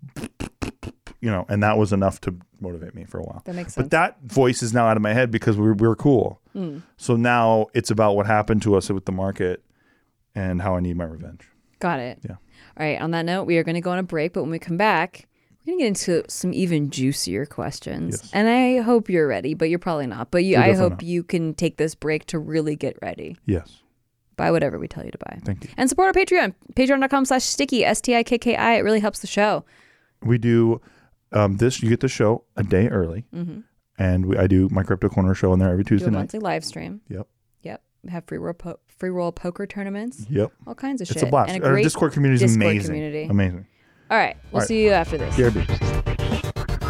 you know, and that was enough to motivate me for a while. That makes sense. But that voice is now out of my head because we were, we were cool. Mm. So now it's about what happened to us with the market and how I need my revenge. Got it. Yeah. All right. On that note, we are going to go on a break, but when we come back, we're going to get into some even juicier questions. Yes. And I hope you're ready, but you're probably not. But you, You're I definitely hope not. you can take this break to really get ready. Yes. Buy whatever we tell you to buy. Thank you. And support our Patreon, patreon.com slash sticky, S T I K K I. It really helps the show. We do um, this. You get the show a day early. Mm-hmm. And we, I do my Crypto Corner show on there every Do Tuesday a night. monthly live stream. Yep. Yep. Have free roll, po- free roll poker tournaments. Yep. All kinds of shit. It's a blast. And a Our great Discord community is Discord amazing. community. Amazing. All right. We'll All right. see you after this. B R B.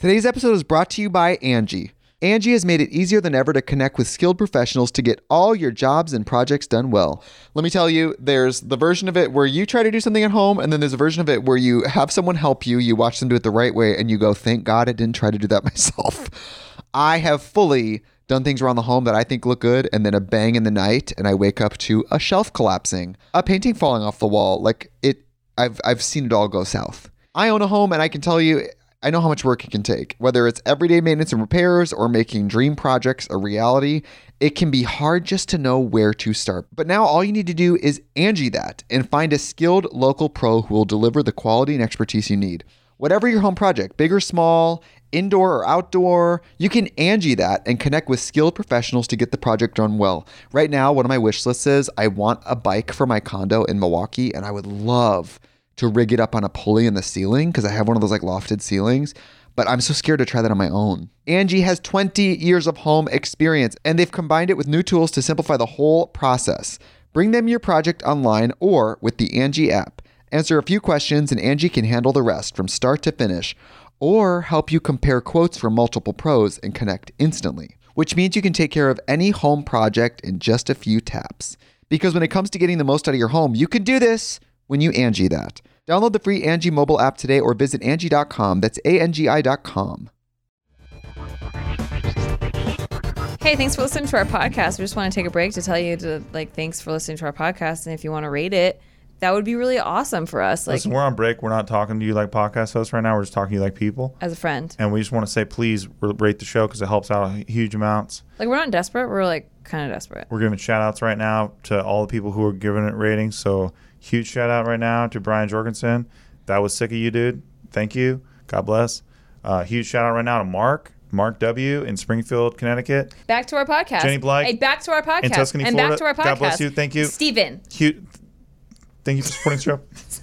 Today's episode is brought to you by Angie. Angie has made it easier than ever to connect with skilled professionals to get all your jobs and projects done well. Let me tell you, there's the version of it where you try to do something at home, and then there's a version of it where you have someone help you, you watch them do it the right way, and you go, thank God I didn't try to do that myself. I have fully done things around the home that I think look good, and then a bang in the night, and I wake up to a shelf collapsing, a painting falling off the wall. Like it, I've I've seen it all go south. I own a home, and I can tell you, I know how much work it can take. Whether it's everyday maintenance and repairs or making dream projects a reality, it can be hard just to know where to start. But now all you need to do is Angie that and find a skilled local pro who will deliver the quality and expertise you need. Whatever your home project, big or small, indoor or outdoor, you can Angie that and connect with skilled professionals to get the project done well. Right now, one of my wish lists is I want a bike for my condo in Milwaukee, and I would love to rig it up on a pulley in the ceiling because I have one of those like lofted ceilings, but I'm so scared to try that on my own. Angie has twenty years of home experience, and they've combined it with new tools to simplify the whole process. Bring them your project online or with the Angie app. Answer a few questions and Angie can handle the rest from start to finish, or help you compare quotes from multiple pros and connect instantly, which means you can take care of any home project in just a few taps. Because when it comes to getting the most out of your home, you can do this when you Angie that. Download the free Angie mobile app today or visit Angie dot com. That's A N G I dot com. Hey, thanks for listening to our podcast. We just want to take a break to tell you to like, thanks for listening to our podcast. And if you want to rate it, that would be really awesome for us. Like, Listen, we're on break. We're not talking to you like podcast hosts right now. We're just talking to you like people. As a friend. And we just want to say, please rate the show because it helps out huge amounts. Like, we're not desperate. We're like kind of desperate. We're giving shout outs right now to all the people who are giving it ratings. So huge shout out right now to Brian Jorgensen. That was sick of you, dude. Thank you. God bless. Uh, huge shout out right now to Mark. Mark W. in Springfield, Connecticut. Back to our podcast. Jenny Blythe. Hey, back to our podcast. In Tuscany, and Florida. back to our podcast. God bless you. Thank you. Steven. Huge. Thank you for supporting the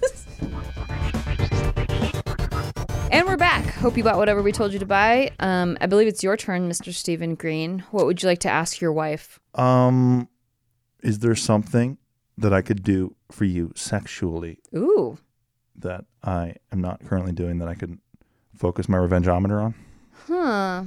show. And we're back. Hope you bought whatever we told you to buy. Um, I believe it's your turn, Mister Stephen Green. What would you like to ask your wife? Um, is there something that I could do for you sexually Ooh. that I am not currently doing that I could focus my revengeometer on? Huh.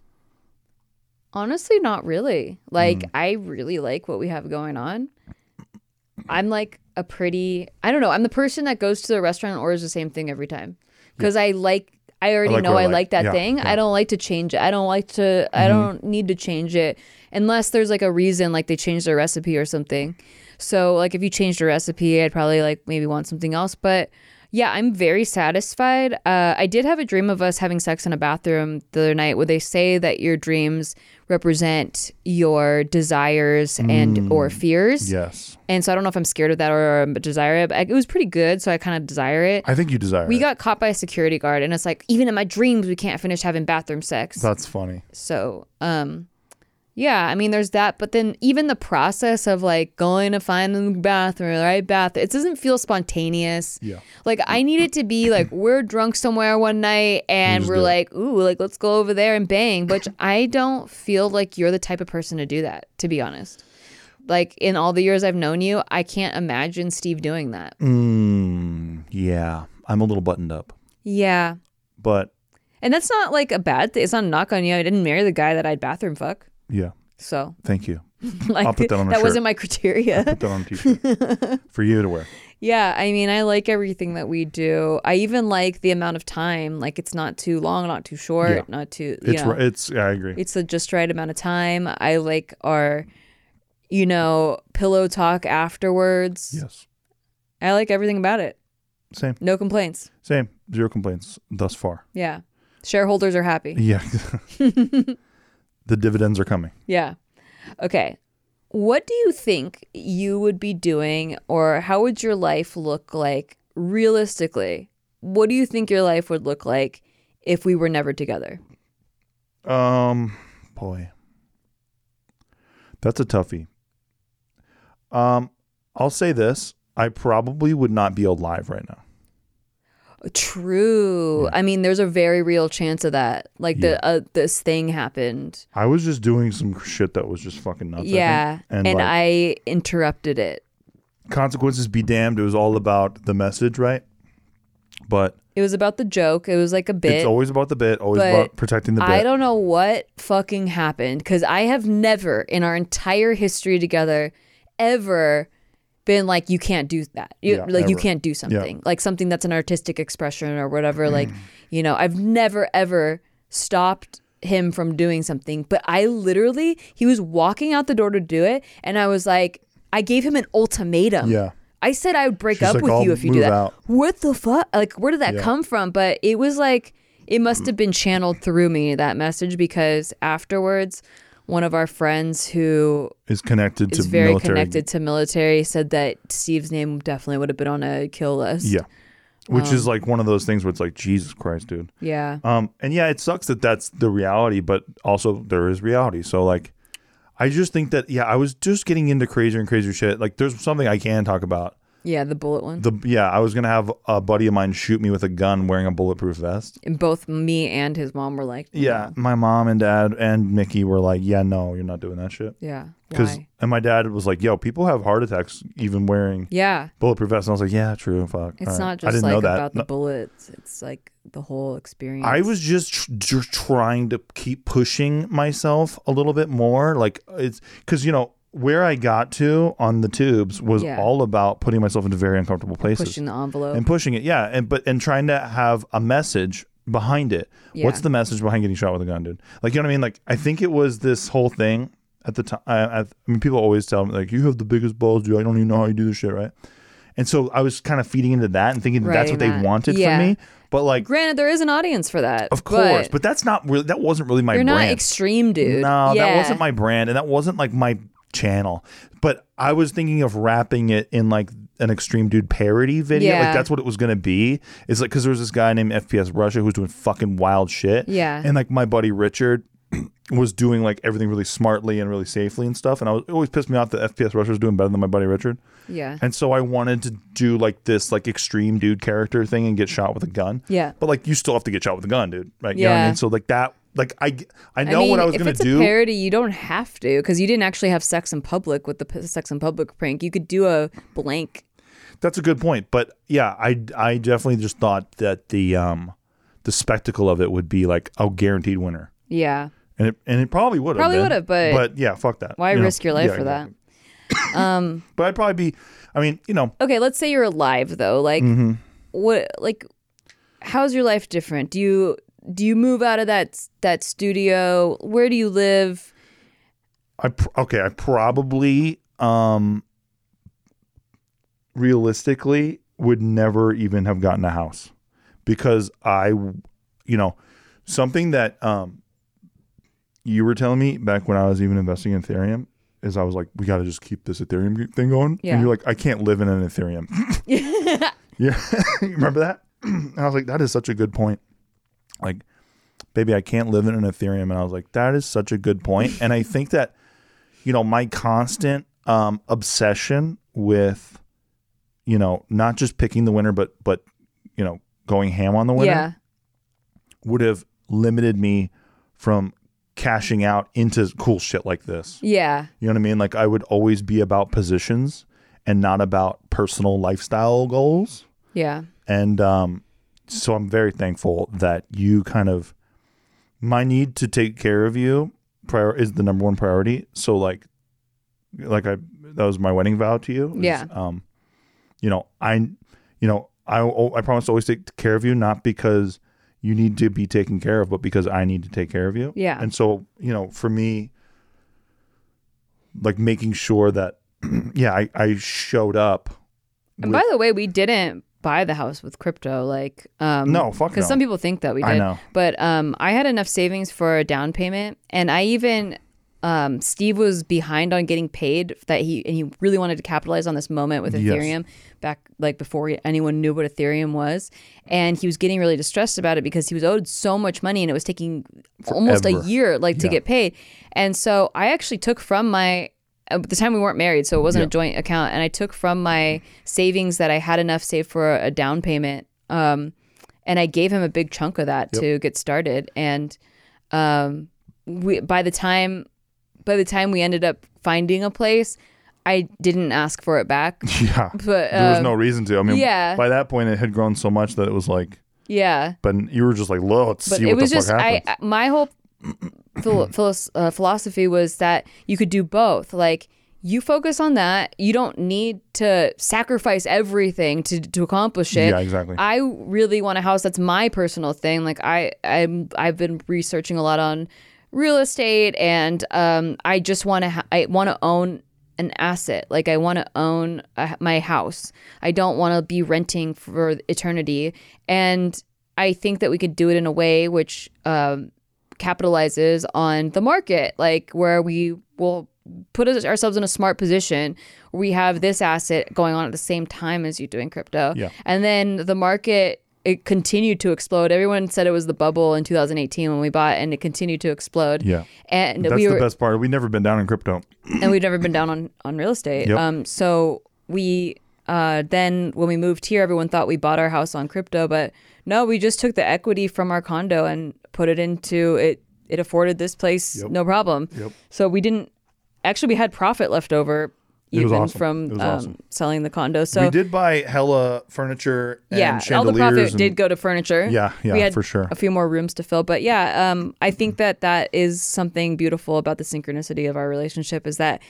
Honestly, not really. Like, Mm. I really like what we have going on. I'm like a pretty, I don't know. I'm the person that goes to the restaurant and orders the same thing every time. Because I like, I already like know what I I like. like that Yeah, thing. yeah. I don't like to change it. I don't like to, I don't need to change it unless there's like a reason, like they changed their recipe or something. So like if you changed a recipe, I'd probably like maybe want something else. But yeah, I'm very satisfied. Uh, I did have a dream of us having sex in a bathroom the other night where they say that your dreams represent your desires and or fears. Yes. And so I don't know if I'm scared of that or um, desire it. But it was pretty good, so I kind of desire it. I think you desire We it. got caught by a security guard, and it's like, even in my dreams, we can't finish having bathroom sex. That's funny. So, um, yeah, I mean, there's that. But then even the process of like going to find the bathroom, right? Bath, it doesn't feel spontaneous. Yeah. Like I need it to be like we're drunk somewhere one night and just we're do it. like, ooh, like let's go over there and bang. But I don't feel like you're the type of person to do that, to be honest. Like in all the years I've known you, I can't imagine Steve doing that. Mm, yeah. I'm a little buttoned up. Yeah. But And that's not like a bad thing. It's not a knock on you. I didn't marry the guy that I'd bathroom fuck. yeah. So Thank you. like I'll put that on a that shirt. wasn't my criteria. Put that on a t-shirt for you to wear. Yeah, I mean, I like everything that we do. I even like the amount of time. Like, it's not too long, not too short, Yeah. not too. You It's know, right. It's. I agree. it's the just right amount of time. I like our, you know, pillow talk afterwards. Yes. I like everything about it. Same. No complaints. Same. Zero complaints thus far. Yeah, shareholders are happy. Yeah. The dividends are coming. Yeah. Okay. What do you think you would be doing, or how would your life look like realistically? What do you think your life would look like if we were never together? Um, boy, that's a toughie. Um, I'll say this: I probably would not be alive right now. True. Yeah. I mean, there's a very real chance of that. Like Yeah. the uh, this thing happened. I was just doing some shit that was just fucking nuts. Yeah, I think. and, and like, I interrupted it. consequences be damned. It was all about the message, right? But it was about the joke. It was like a bit. it's always about the bit, always but about protecting the bit. I don't know what fucking happened because I have never in our entire history together ever been like, you can't do that. You, Yeah, like you ever. can't do something. Yeah. Like something that's an artistic expression or whatever. Like, you know, I've never ever stopped him from doing something. But I literally, he was walking out the door to do it. And I was like, I gave him an ultimatum. Yeah. I said I would break She's up like, with "I'll you if you do move that." out. What the fuck? Like, where did that Yeah. come from? But it was like, it must have been channeled through me, that message, because afterwards, one of our friends who Is connected is to very military. connected to military said that Steve's name definitely would have been on a kill list. Yeah. Which Um, is like one of those things where it's like, Jesus Christ, dude. Yeah. Um, and yeah, it sucks that that's the reality, but also there is reality. So like, I just think that, yeah, I was just getting into crazier and crazier shit. Like there's something I can talk about. Yeah, the bullet one. The Yeah, I was going to have a buddy of mine shoot me with a gun wearing a bulletproof vest. And both me and his mom were like, Yeah. My mom and dad and Mickey were like, yeah, no, you're not doing that shit. yeah. Cause, Why? and my dad was like, yo, people have heart attacks even wearing Yeah. bulletproof vests. And I was like, yeah, true. Fuck. It's All right. not I just didn't like know that. about the No. bullets. It's like the whole experience. I was just tr- just trying to keep pushing myself a little bit more. Like it's because, you know, where I got to on the tubes was Yeah. all about putting myself into very uncomfortable places pushing the envelope. and pushing it. Yeah. And, but, and trying to have a message behind it. Yeah. What's the message behind getting shot with a gun, dude? Like, you know what I mean? Like, I think it was this whole thing at the time. I, I, I mean, people always tell me like, you have the biggest balls, dude. I don't even know how you do this shit. Right. And so I was kind of feeding into that and thinking that that's what Right, they Matt. wanted Yeah. from me. But like, Granted, there is an audience for that. of course, but, that's not really, that wasn't really my you're brand. not extreme, dude. No, yeah. that wasn't my brand, and that wasn't like my channel. But I was thinking of wrapping it in like an Extreme Dude parody video. Yeah. Like that's what it was gonna be. It's like because there was this guy named F P S Russia who was doing fucking wild shit. Yeah. And like my buddy Richard was doing like everything really smartly and really safely and stuff. And I was it always pissed me off that F P S Russia was doing better than my buddy Richard. Yeah. And so I wanted to do like this like extreme dude character thing and get shot with a gun. Yeah. But like you still have to get shot with a gun, dude. Right? You know what I Yeah. mean? So like that, like I, I know I mean, what I was if gonna it's do. a parody, you don't have to because you didn't actually have sex in public with the p- sex in public prank. You could do a blank. That's a good point. But yeah, I, I definitely just thought that the um the spectacle of it would be like a guaranteed winner. Yeah. And it and it probably would have. Probably been. would've, but but yeah, fuck that. Why You know? risk your life Yeah, for exactly. that? Um. But I'd probably be. I mean, you know, Okay, let's say you're alive though. Like, Mm-hmm. what? Like, how's your life different? Do you do you move out of that that studio? Where do you live? I pr- okay. I probably um realistically would never even have gotten a house because I, you know, something that um you were telling me back when I was even investing in Ethereum is I was like, we got to just keep this Ethereum thing going. Yeah. And you're like, I can't live in an Ethereum. Yeah. You remember that? And I was like, that is such a good point. Like, baby, I can't live in an Ethereum. And I was like, that is such a good point. And I think that, you know, my constant um, obsession with, you know, not just picking the winner, but, but, you know, going ham on the winner Yeah. would have limited me from cashing out into cool shit like this. Yeah. You know what I mean? Like I would always be about positions and not about personal lifestyle goals. Yeah. And um, so I'm very thankful that you kind of, my need to take care of you prior is the number one priority. So like, like I, that was my wedding vow to you. is, Yeah. Um, you know, I, you know, I, I promise to always take care of you, not because you need to be taken care of, but because I need to take care of you. Yeah. And so, you know, for me, like making sure that, yeah, I, I showed up. And with- by the way, we didn't buy the house with crypto. Like, um, No, fuck Because no. some people think that we did. I know. But um, I had enough savings for a down payment, and I even um, Steve was behind on getting paid that he and he really wanted to capitalize on this moment with Yes. Ethereum back like before anyone knew what Ethereum was, and he was getting really distressed about it because he was owed so much money and it was taking almost a Forever. year like to Yeah. get paid. And so I actually took from my at the time we weren't married, so it wasn't Yeah. a joint account, and I took from my savings that I had enough saved for a down payment, um, and I gave him a big chunk of that Yep. to get started. And um, we by the time by the time we ended up finding a place, I didn't ask for it back. Yeah. But there was um, no reason to. I mean, yeah. by that point, it had grown so much that it was like, yeah. but you were just like, "Look, let's But see it what was the just fuck I happens." my whole philo- philos- uh, philosophy was that you could do both. Like you focus on that. You don't need to sacrifice everything to to accomplish it. Yeah, exactly. I really want a house. That's my personal thing. Like I I'm I've been researching a lot on real estate, and um I just want to ha- I want to own an asset. Like I want to own a, my house. I don't want to be renting for eternity. And I think that we could do it in a way which um, capitalizes on the market, like where we will put us- ourselves in a smart position. We have this asset going on at the same time as you doing crypto. Yeah. And then the market, it continued to explode. Everyone said it was the bubble in two thousand eighteen when we bought, and it continued to explode. Yeah. And That's we the were, best part. We've never been down in crypto. and we've never been down on, on real estate. Yep. Um, so we uh, then when we moved here, everyone thought we bought our house on crypto, but no, we just took the equity from our condo and put it into it. It afforded this place Yep. no problem. Yep. So we didn't actually we had profit left over It was even awesome. from It was um, awesome. selling the condo. So we did buy hella furniture and yeah, all the chandeliers. profit and, did go to furniture. Yeah, yeah, we had for sure. a few more rooms to fill, but yeah, um, I think that that is something beautiful about the synchronicity of our relationship is that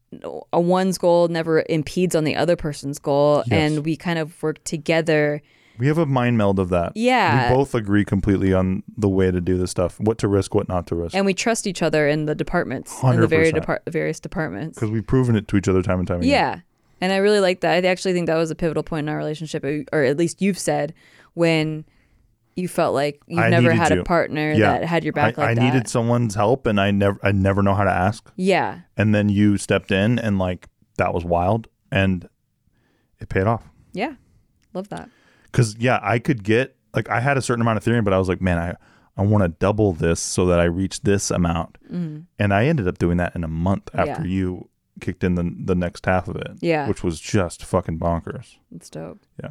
a one's goal never impedes on the other person's goal, Yes. and we kind of work together. We have a mind meld of that. Yeah. We both agree completely on the way to do this stuff, what to risk, what not to risk. And we trust each other in the departments, in one hundred the very percent. depart- various departments. Because we've proven it to each other time and time again. Yeah. And I really like that. I actually think that was a pivotal point in our relationship, or at least you've said, when you felt like you've I never needed had you. a partner Yeah. that had your back I, like I that. needed someone's help, and I never, I never know how to ask. Yeah. And then you stepped in, and like that was wild, and it paid off. Yeah. Love that. Because yeah, I could get like I had a certain amount of Ethereum, but I was like, man, I I want to double this so that I reach this amount, Mm. and I ended up doing that in a month after Yeah. you kicked in the the next half of it. Yeah. which was just fucking bonkers. It's dope. Yeah. All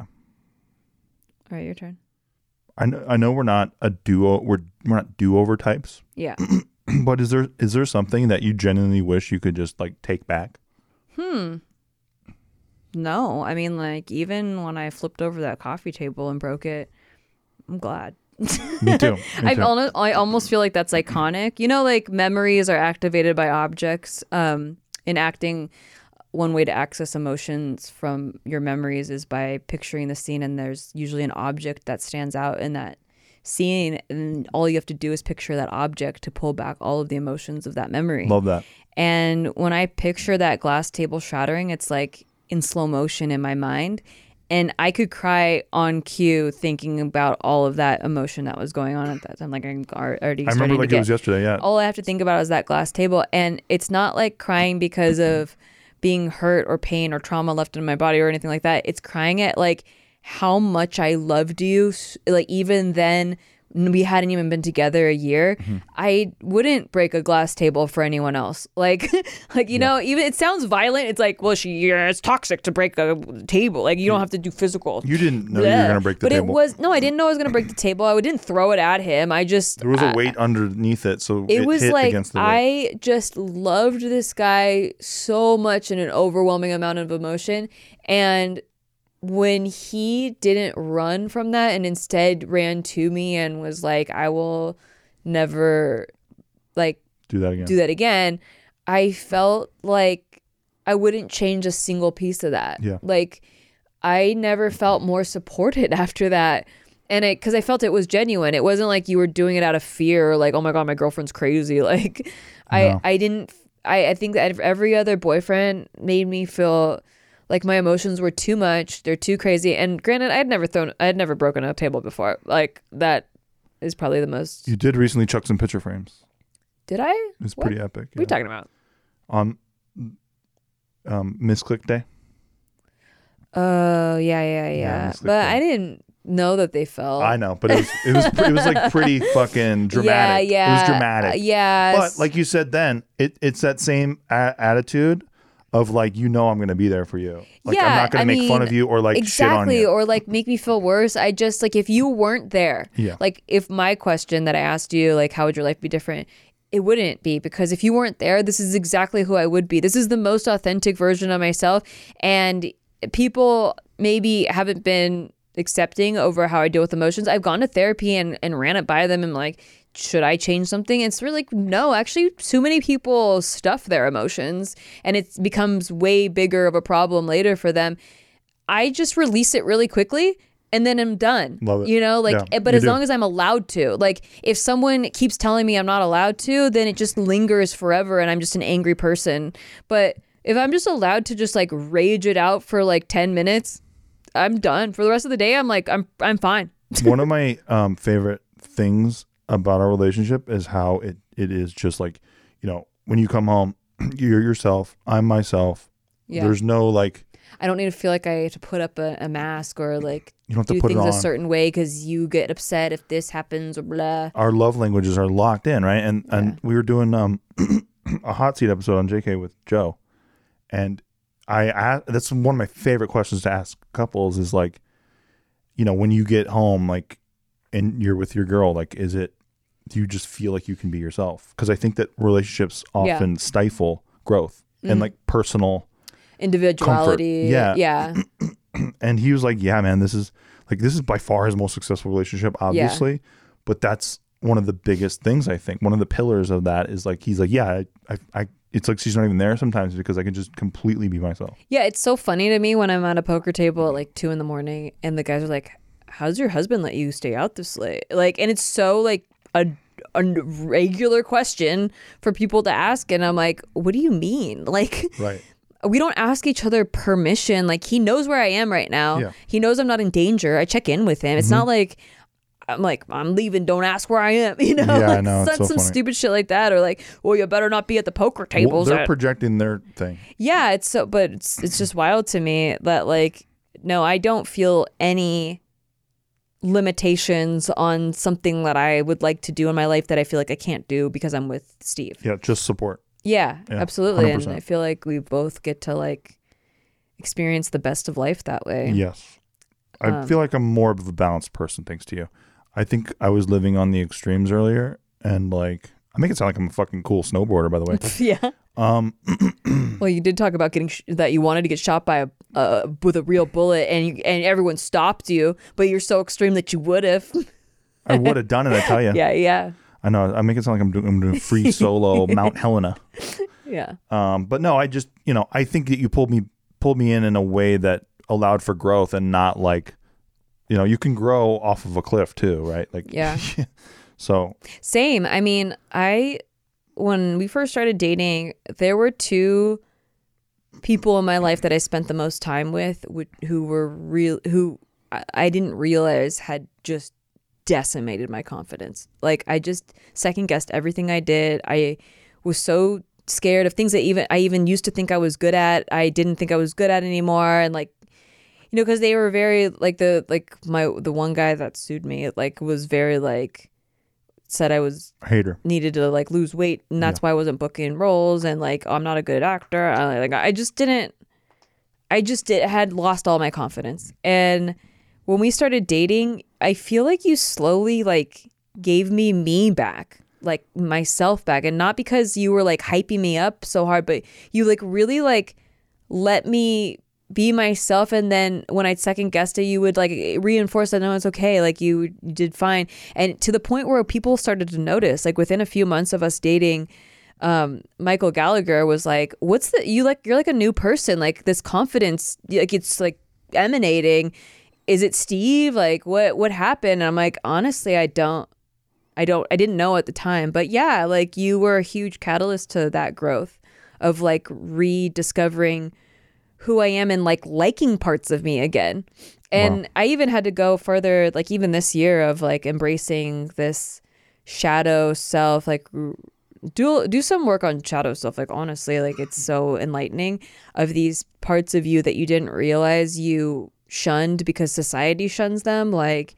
right, your turn. I know, I know we're not a duo. We're we're not do over types. Yeah. But is there is there something that you genuinely wish you could just like take back? Hmm. No, I mean, like, even when I flipped over that coffee table and broke it, I'm glad. Me too. Me I too. almost, I almost feel like that's iconic. You know, like memories are activated by objects. Um, in acting, one way to access emotions from your memories is by picturing the scene, and there's usually an object that stands out in that scene, and all you have to do is picture that object to pull back all of the emotions of that memory. Love that. And when I picture that glass table shattering, it's like in slow motion in my mind. And I could cry on cue thinking about all of that emotion that was going on at that time. Like I'm already I starting remember to like get, it was yesterday. Yeah. all I have to think about is that glass table. And it's not like crying because of being hurt or pain or trauma left in my body or anything like that. It's crying at like how much I loved you. Like even then, we hadn't even been together a year. Mm-hmm. I wouldn't break a glass table for anyone else. Like, like you Yeah. know, even it sounds violent. It's like, well, she, yeah, it's toxic to break a table. Like, you don't have to do physical. You didn't know you were Bleh. gonna break the but table. it was no, I didn't know I was gonna break the table. I didn't throw it at him. I just There was a I- weight underneath it, so it, it, was hit like against the weight. I just loved this guy so much in an overwhelming amount of emotion. And when he didn't run from that and instead ran to me and was like, I will never like Do that again. do that again, I felt like I wouldn't change a single piece of that. Yeah. Like I never felt more supported after that. And it, cause I felt it was genuine. It wasn't like you were doing it out of fear, or like, oh my God, my girlfriend's crazy. Like I, No. I didn't, I, I think that every other boyfriend made me feel like my emotions were too much. They're too crazy. And granted, I had never thrown, I had never broken a table before. Like that is probably the most, You did recently chuck some picture frames. did I? It was What? pretty epic. What are you talking about? On um, Misclick Day. Oh yeah, yeah, Yeah, yeah. it's like but that. I didn't know that they fell. I know, but it was it was it was like pretty fucking dramatic. Yeah, yeah. It was dramatic. Uh, yeah. But like you said, then it it's that same a- attitude of like, you know, I'm gonna be there for you. Like I'm Yeah, not gonna I make fun mean, of you or like shit on exactly, you. or like make me feel worse. I just like if you weren't there. Yeah. Like if my question that I asked you, like how would your life be different? it wouldn't be, because if you weren't there, this is exactly who I would be. This is the most authentic version of myself. And people maybe haven't been accepting over how I deal with emotions. I've gone to therapy and, and ran it by them and like, should I change something? And it's really like, no, actually too many people stuff their emotions and it becomes way bigger of a problem later for them. I just release it really quickly and then I'm done. Love it. You know, like, Yeah, but you as do. long as I'm allowed to, like if someone keeps telling me I'm not allowed to, then it just lingers forever and I'm just an angry person. But if I'm just allowed to just like rage it out for like ten minutes, I'm done. For the rest of the day, I'm like, I'm I'm fine. One of my um, favorite things about our relationship is how it, it is just like, you know, when you come home, you're yourself, I'm myself. Yeah. There's no like, I don't need to feel like I have to put up a, a mask or like you don't have to do put it things a on. certain way because you get upset if this happens or blah. Our love languages are locked in, right? And and we were doing um a hot seat episode on J K with Joe, and I asked, that's one of my favorite questions to ask couples is like, you know, when you get home, like, and you're with your girl, like, is it, do you just feel like you can be yourself? Because I think that relationships often Yeah. stifle growth Mhm. and like personal Individuality. Comfort. Yeah. and he was like, yeah, man, this is like, this is by far his most successful relationship, obviously. But that's one of the biggest things, I think. One of the pillars of that is like, he's like, yeah, I, I, I it's like she's not even there sometimes because I can just completely be myself. Yeah, it's so funny to me when I'm at a poker table at like two in the morning and the guys are like, how's your husband let you stay out this late? Like, and it's so like a, a regular question for people to ask. And I'm like, what do you mean? Like, Right. we don't ask each other permission. Like, he knows where I am right now. Yeah. He knows I'm not in danger. I check in with him. It's Mm-hmm. not like I'm like, I'm leaving, don't ask where I am. You know, Yeah, I like know, it's some, so some funny. stupid shit like that. Or like, well, you better not be at the poker Well, tables. they're at- projecting their thing. yeah, it's so, but it's it's just wild to me that like, no, I don't feel any limitations on something that I would like to do in my life that I feel like I can't do because I'm with Steve. Yeah, just support. Yeah, Yeah, absolutely. one hundred percent. And I feel like we both get to like experience the best of life that way. Yes. I Um, feel like I'm more of a balanced person thanks to you. I think I was living on the extremes earlier and like, I make it sound like I'm a fucking cool snowboarder, by the way. Yeah. Um, Well, you did talk about getting sh- that you wanted to get shot by a uh, with a real bullet, and you, and everyone stopped you, but you're so extreme that you would have. I would have done it, I tell you. Yeah, yeah, I know. I make it sound like I'm doing, I'm doing free solo Mount Helena. yeah. Um, but no, I just, you know, I think that you pulled me pulled me in in a way that allowed for growth and not like, you know, you can grow off of a cliff too, right? Like, Yeah. So Same. I mean, I when we first started dating, there were two people in my life that I spent the most time with, wh- who were real, who I, I didn't realize had just decimated my confidence. Like, I just second guessed everything I did. I was so scared of things that even I even used to think I was good at. I didn't think I was good at anymore, and like, you know, because they were very like the like my the one guy that sued me like was very like said I was hater. needed to like lose weight and that's why I wasn't booking roles and like, oh, I'm not a good actor. I, like I just didn't I just did, had lost all my confidence. And when we started dating, I feel like you slowly like gave me me back, like myself back, and not because you were like hyping me up so hard, but you like really like let me be myself. And then when I'd second guessed it, you would like reinforce that no, it's okay, like you, you did fine. And to the point where people started to notice, like within a few months of us dating, um Michael Gallagher was like, what's the you like you're like a new person, like this confidence, like it's like emanating. Is it Steve? Like what what happened? And I'm like, honestly, I don't I don't I didn't know at the time, but yeah, like you were a huge catalyst to that growth of like rediscovering who I am and like liking parts of me again. And Wow. I even had to go further, like even this year, of like embracing this shadow self, like r- do do some work on shadow self. Like honestly, like it's so enlightening, of these parts of you that you didn't realize you shunned because society shuns them, like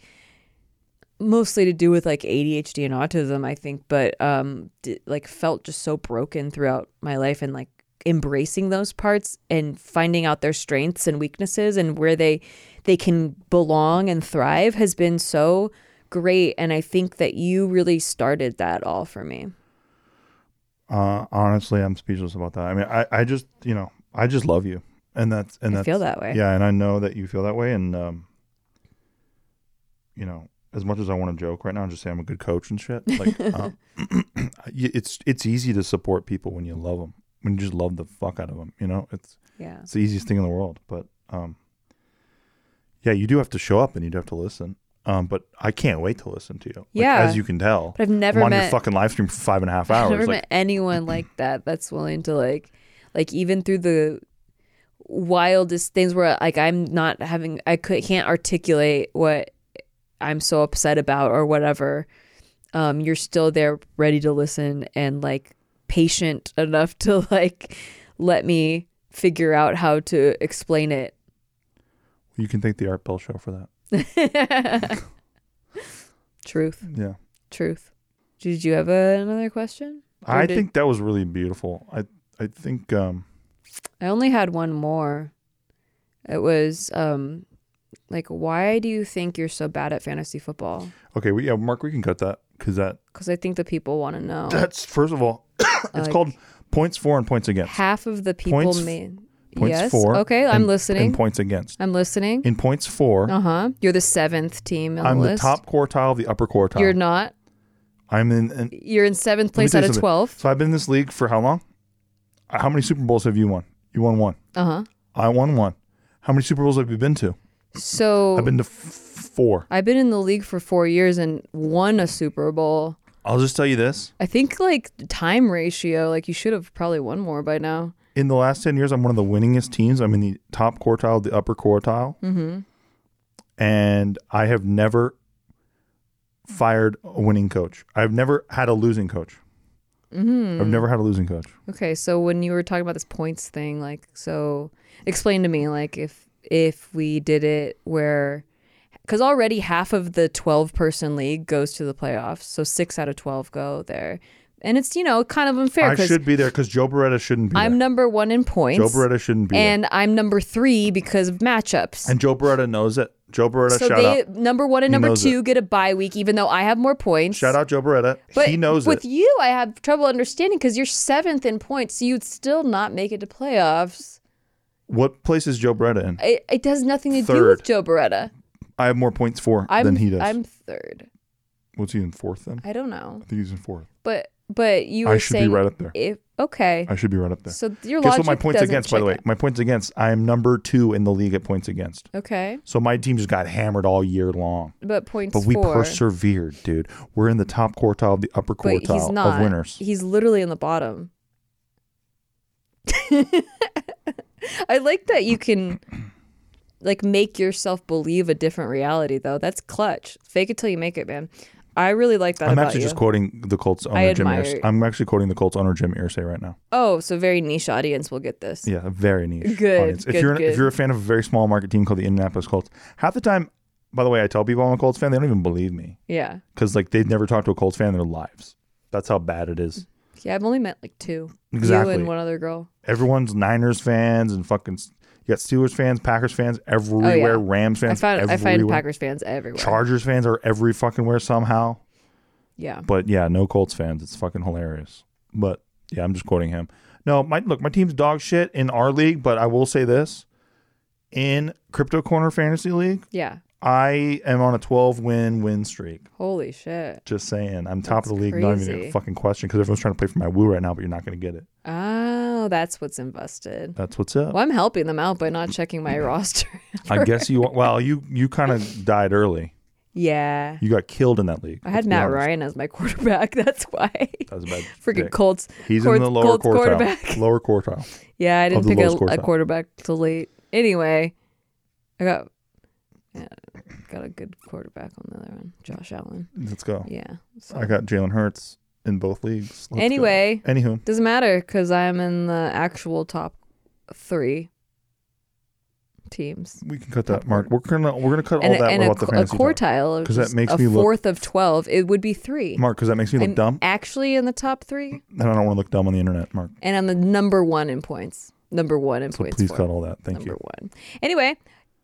mostly to do with like A D H D and autism, I think, but um d- like felt just so broken throughout my life, and like embracing those parts and finding out their strengths and weaknesses and where they they can belong and thrive has been so great. And I think that you really started that all for me. Uh, honestly, I'm speechless about that. I mean, I, I just, you know, I just love you, and that's and I that's, feel that way. Yeah, and I know that you feel that way, and um, you know, as much as I want to joke right now and just say I'm a good coach and shit, like, um, it's it's easy to support people when you love them, when you just love the fuck out of them. You know, it's Yeah. it's the easiest thing in the world. But um, yeah, you do have to show up and you do have to listen. Um, but I can't wait to listen to you. Like, Yeah. as you can tell, But I've never I'm on met your fucking live stream for five and a half hours. I've never like, met anyone like that that's willing to like like even through the wildest things where like I'm not having I could can't articulate what I'm so upset about or whatever. Um, you're still there ready to listen and like patient enough to like let me figure out how to explain it. you can thank the Art Bell Show for that. Truth. Yeah. Truth. Did you have a, another question? Or I did- think that was really beautiful. I I think um I only had one more. It was um like, why do you think you're so bad at fantasy football? okay, we, yeah, Mark, we can cut that because that Because I think the people want to know. that's first of all, it's Like, called points for and points against. half of the people Points- made. Points yes. for. Okay, I'm and- listening. And points against. I'm listening. In points for, Uh huh. You're the seventh team on I'm the the list. top quartile of the upper quartile. You're not. I'm in. in You're in seventh let me place tell out you of something. twelve. So I've been in this league for how long? Uh, How many Super Bowls have you won? You won one. Uh huh. I won one. How many Super Bowls have you been to? So I've been to f- four. I've been in the league for four years and won a Super Bowl. I'll just tell you this. I think like time ratio, like you should have probably won more by now. In the last ten years, I'm one of the winningest teams. I'm in the top quartile, the upper quartile. Mm-hmm. And I have never fired a winning coach. I've never had a losing coach. Mm-hmm. I've never had a losing coach. Okay, so when you were talking about this points thing, like, so explain to me, like, if if we did it where, because already half of the twelve person league goes to the playoffs, so six out of twelve go there, and it's, you know, kind of unfair I because should be there because Joe Beretta shouldn't be I'm there. number one in points, Joe Beretta shouldn't be and I'm number three because of matchups. there. And Joe Beretta knows it. Joe Beretta, so shout they out. number one and He number knows two get a bye week, even though I have more points. Shout out Joe Beretta. But he knows with it. you, I have trouble understanding because you're seventh in points, so you'd still not make it to playoffs. What place is Joe Beretta in? It, it has nothing to do Third. with Joe Beretta. I have more points for I'm, than he does. I'm third. What's he in fourth then? I don't know, I think he's in fourth. but but you were I should be saying right up there. If okay, I should be right up there. so your Guess logic what my points doesn't against, by the way? check My points against, I am number two in the league at points against. out. Okay, So my team just got hammered all year long. but points But we for. persevered, dude. We're in the top quartile of the upper But he's quartile not. of winners. He's literally in the bottom. I like that you can like make yourself believe a different reality though. That's clutch. Fake it till you make it, man. I really like that I'm about actually you. just quoting the Colts I owner Jim admire Irsay. it. I'm actually quoting the Colts owner Jim Irsay right now. Oh, so very niche audience will get this. Yeah, a very niche Good, audience. If good, you're good. if you're a fan of a very small market team called the Indianapolis Colts, half the time, by the way, I tell people I'm a Colts fan, they don't even believe me Yeah. because like they've never talked to a Colts fan in their lives. That's how bad it is. Yeah, I've only met like two. Exactly. You and one other girl. Everyone's Niners fans and fucking. You got Steelers fans, Packers fans everywhere, Oh, yeah. Rams I fans found I everywhere. find Packers fans everywhere. Chargers fans are every fucking where somehow. Yeah. But yeah, no Colts fans. It's fucking hilarious. But yeah, I'm just quoting him. No, my look, my team's dog shit in our league, but I will say this. In Crypto Corner Fantasy League, Yeah. I am on a twelve win win streak. Holy shit. Just saying. I'm top That's of the league, not even crazy. a fucking question because everyone's trying to play for my woo right now, but you're not going to get it. Oh, that's what's invested. That's what's up. Well, I'm helping them out by not checking my roster. I guess you, well, you, you kind of died early. Yeah. You got killed in that league. I had let's be Matt honest. Ryan as my quarterback. That's why. That was a bad Freaking pick. Colts. He's Colts, in the lower Colts quartile. quarterback. Lower quartile. Yeah, I Of didn't the pick a, lowest a quartile. quarterback till late. Anyway, I got yeah, got a good quarterback on the other one, Josh Allen. Let's go. Yeah. So. I got Jalen Hurts in both leagues. Let's Anyway, go. Anywho, doesn't matter because I'm in the actual top three teams. we can cut that, Mark. We're gonna we're gonna cut all And, that and a, about the qu- a fantasy talk. quartile, of 'Cause that just makes a me look- fourth of twelve. It would be three. Mark, because that makes me look I'm dumb. actually in the top three, And I don't want to look dumb on the internet, Mark. and I'm the number one in points. Number one in So points. please for. cut all that. Thank number you. one. Anyway,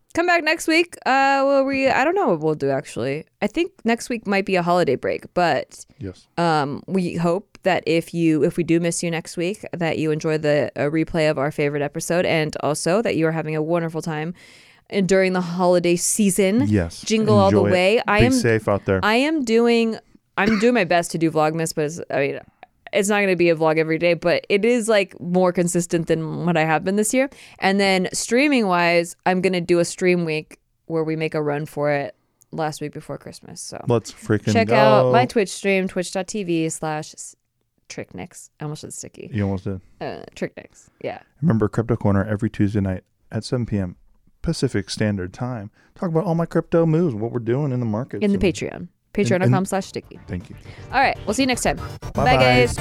come back next week. Uh, will we? I don't know what we'll do actually. I think next week might be a holiday break, but Yes. um, we hope that if you if we do miss you next week, that you enjoy the a replay of our favorite episode, and also that you are having a wonderful time and during the holiday season. Yes. Jingle all the Enjoy it. way. I Be am safe out there. I am doing I'm doing my best to do Vlogmas, but it's, I mean, it's not going to be a vlog every day, but it is like more consistent than what I have been this year. And then streaming wise, I'm going to do a stream week where we make a run for it last week before Christmas. So Let's freaking check go. out my Twitch stream, twitch.tv slash tricknicks. I almost said sticky. You almost did. Uh, tricknicks. Yeah. Remember Crypto Corner every Tuesday night at seven p.m. Pacific Standard Time. Talk about all my crypto moves, what we're doing in the markets. In the and- Patreon. Patreon.com slash sticky. Thank you. All right. We'll see you next time. Bye-bye. Bye, guys.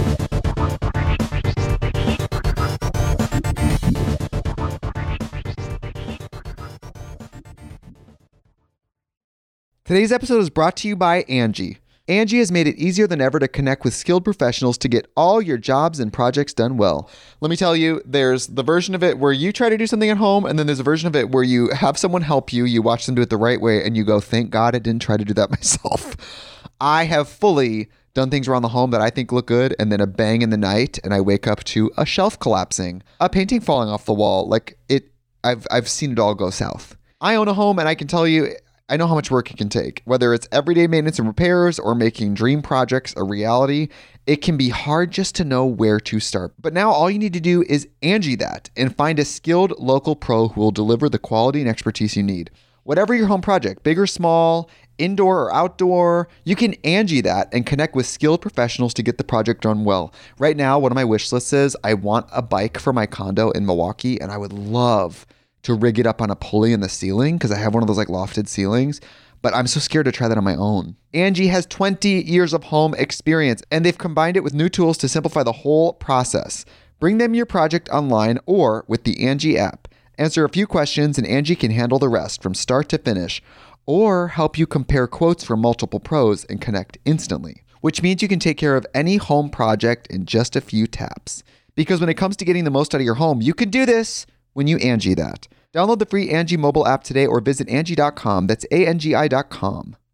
Today's episode is brought to you by Angie. Angie has made it easier than ever to connect with skilled professionals to get all your jobs and projects done well. Let me tell you, there's the version of it where you try to do something at home, and then there's a version of it where you have someone help you, you watch them do it the right way, and you go, thank God I didn't try to do that myself. I have fully done things around the home that I think look good, and then a bang in the night, and I wake up to a shelf collapsing, a painting falling off the wall. Like it, I've I've seen it all go south. I own a home, and I can tell you, I know how much work it can take. Whether it's everyday maintenance and repairs or making dream projects a reality, it can be hard just to know where to start. But now all you need to do is Angie that and find a skilled local pro who will deliver the quality and expertise you need. Whatever your home project, big or small, indoor or outdoor, you can Angie that and connect with skilled professionals to get the project done well. Right now, one of my wish lists is I want a bike for my condo in Milwaukee, and I would love to rig it up on a pulley in the ceiling because I have one of those like lofted ceilings, but I'm so scared to try that on my own. Angie has twenty years of home experience, and they've combined it with new tools to simplify the whole process. Bring them your project online or with the Angie app. Answer a few questions and Angie can handle the rest from start to finish, or help you compare quotes from multiple pros and connect instantly, which means you can take care of any home project in just a few taps. Because when it comes to getting the most out of your home, you can do this when you Angie that. Download the free Angie mobile app today or visit Angie dot com. That's A N G I dot com.